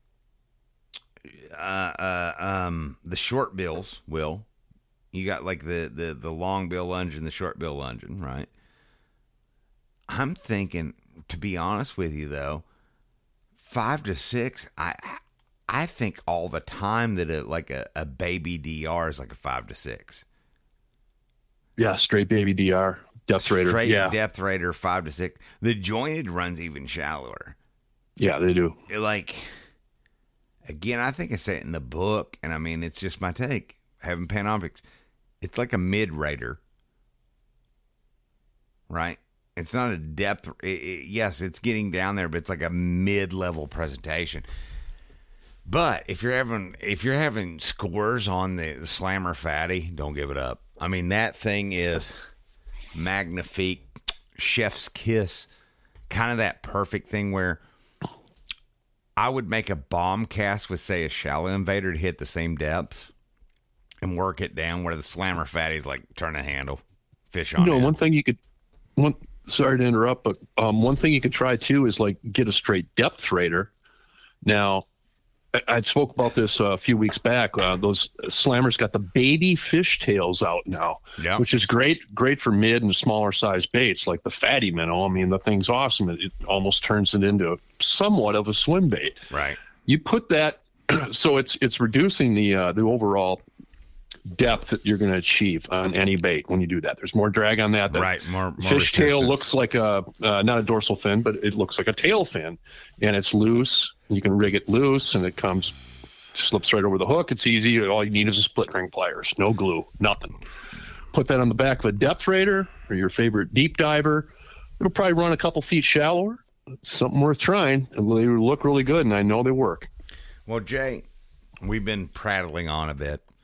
C: short bills will. You got like the long bill lungeon, the short bill lungeon, right? I'm thinking, to be honest with you though, 5 to 6. I think all the time that a baby DR is like a 5 to 6.
D: Yeah, straight baby DR. Depth raider.
C: Straight depth raider, 5 to 6. The jointed runs even shallower.
D: Yeah, they do.
C: Like, again, I think I say it in the book, and I mean, it's just my take. Having Panoptics, it's like a mid raider, right? It's not a depth. Yes, it's getting down there, but it's like a mid-level presentation. But if you're having scores on the slammer fatty, don't give it up. I mean, that thing is magnifique, chef's kiss, kind of that perfect thing where I would make a bomb cast with, say, a shallow invader to hit the same depths and work it down where the slammer fatty is like turn the handle, fish on it.
D: One thing you could, sorry to interrupt, but one thing you could try too is like get a straight depth raider. Now, I spoke about this a few weeks back. Those slammers got the baby fish tails out now, which is great for mid and smaller size baits like the fatty minnow. I mean, the thing's awesome. It almost turns it into somewhat of a swim bait.
C: Right.
D: You put that, so it's reducing the overall depth that you're going to achieve on any bait when you do that. There's more drag on that.
C: Right. More
D: fish tail looks like not a dorsal fin, but it looks like a tail fin, and it's loose. You can rig it loose, and it slips right over the hook. It's easy. All you need is a split ring pliers, no glue, nothing. Put that on the back of a depth raider or your favorite deep diver. It'll probably run a couple feet shallower. It's something worth trying. They look really good, and I know they work.
C: Well, Jay, we've been prattling on a bit.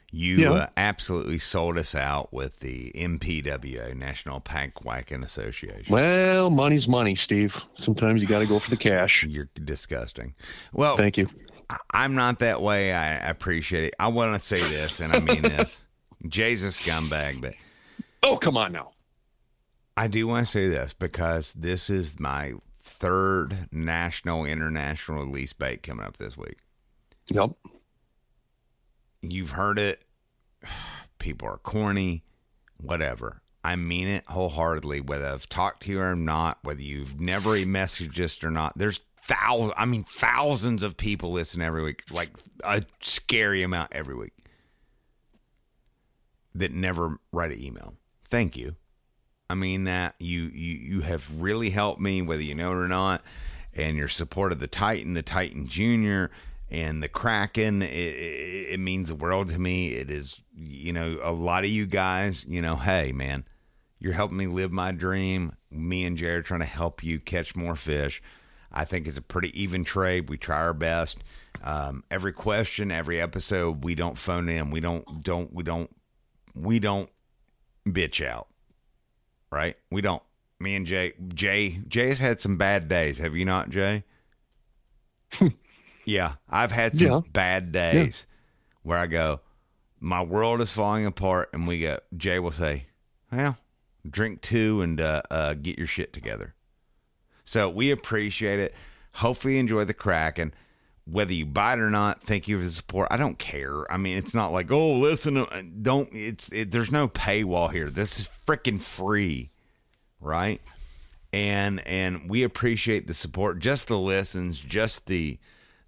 C: You absolutely sold us out with the MPWA, National Pack Whacking Association.
D: Well, money's money, Steve. Sometimes you got to go for the cash.
C: You're disgusting. Well,
D: thank you.
C: I'm not that way. I appreciate it. I want to say this, and I mean this. Jay's a scumbag, but...
D: Oh, come on now.
C: I do want to say this because this is my third national, international release bait coming up this week.
D: Yep.
C: You've heard it. People are corny, whatever. I mean it wholeheartedly, whether I've talked to you or not, whether you've never messaged us or not. There's thousands of people listen every week, like a scary amount every week, that never write an email. Thank you. I mean that you have really helped me, whether you know it or not, and your support of the Titan Junior, and the Kraken, it means the world to me. It is, a lot of you guys, hey, man, you're helping me live my dream. Me and Jay are trying to help you catch more fish. I think it's a pretty even trade. We try our best. Every question, every episode, we don't phone in. We don't bitch out, right? We don't. Me and Jay has had some bad days. Have you not, Jay? Yeah, I've had some bad days where I go, my world is falling apart, and Jay will say, well, drink 2 and get your shit together. So we appreciate it. Hopefully you enjoy the Kraken. Whether you buy it or not, thank you for the support. I don't care. I mean, it's not like, oh, listen, there's no paywall here. This is freaking free, right? And we appreciate the support, just the listens, just the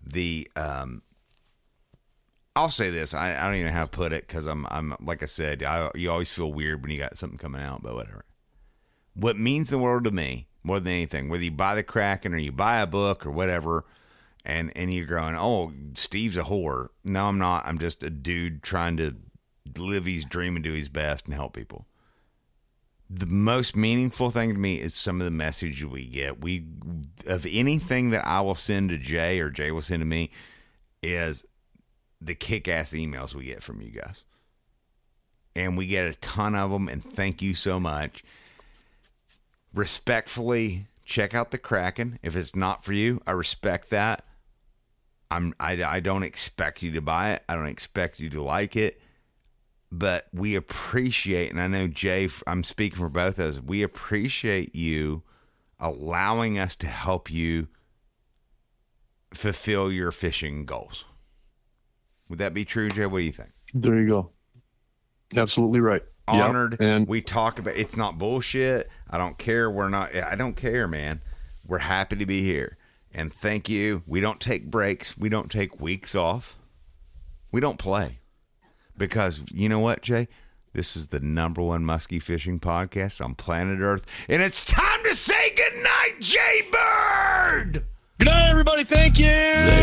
C: I'll say this. I don't even know how to put it because I'm like I said, you always feel weird when you got something coming out, but whatever. What means the world to me more than anything, whether you buy the Kraken or you buy a book or whatever, and you're going, oh, Steve's a whore. No, I'm not. I'm just a dude trying to live his dream and do his best and help people. The most meaningful thing to me is some of the message we get. Of anything that I will send to Jay or Jay will send to me is the kick-ass emails we get from you guys. And we get a ton of them, and thank you so much. Respectfully, check out the Kraken. If it's not for you, I respect that. I don't expect you to buy it. I don't expect you to like it. But we appreciate, and I know Jay, I'm speaking for both of us, we appreciate you allowing us to help you fulfill your fishing goals. Would that be true, Jay? What do you think?
D: There you go. Absolutely right.
C: Honored.
D: Yep. And
C: we talk about, it's not bullshit. I don't care. I don't care, man. We're happy to be here. And thank you. We don't take breaks. We don't take weeks off. We don't play. Because you know what, Jay? This is the #1 muskie fishing podcast on planet Earth. And it's time to say goodnight, Jay Bird!
D: good night, everybody. Thank you.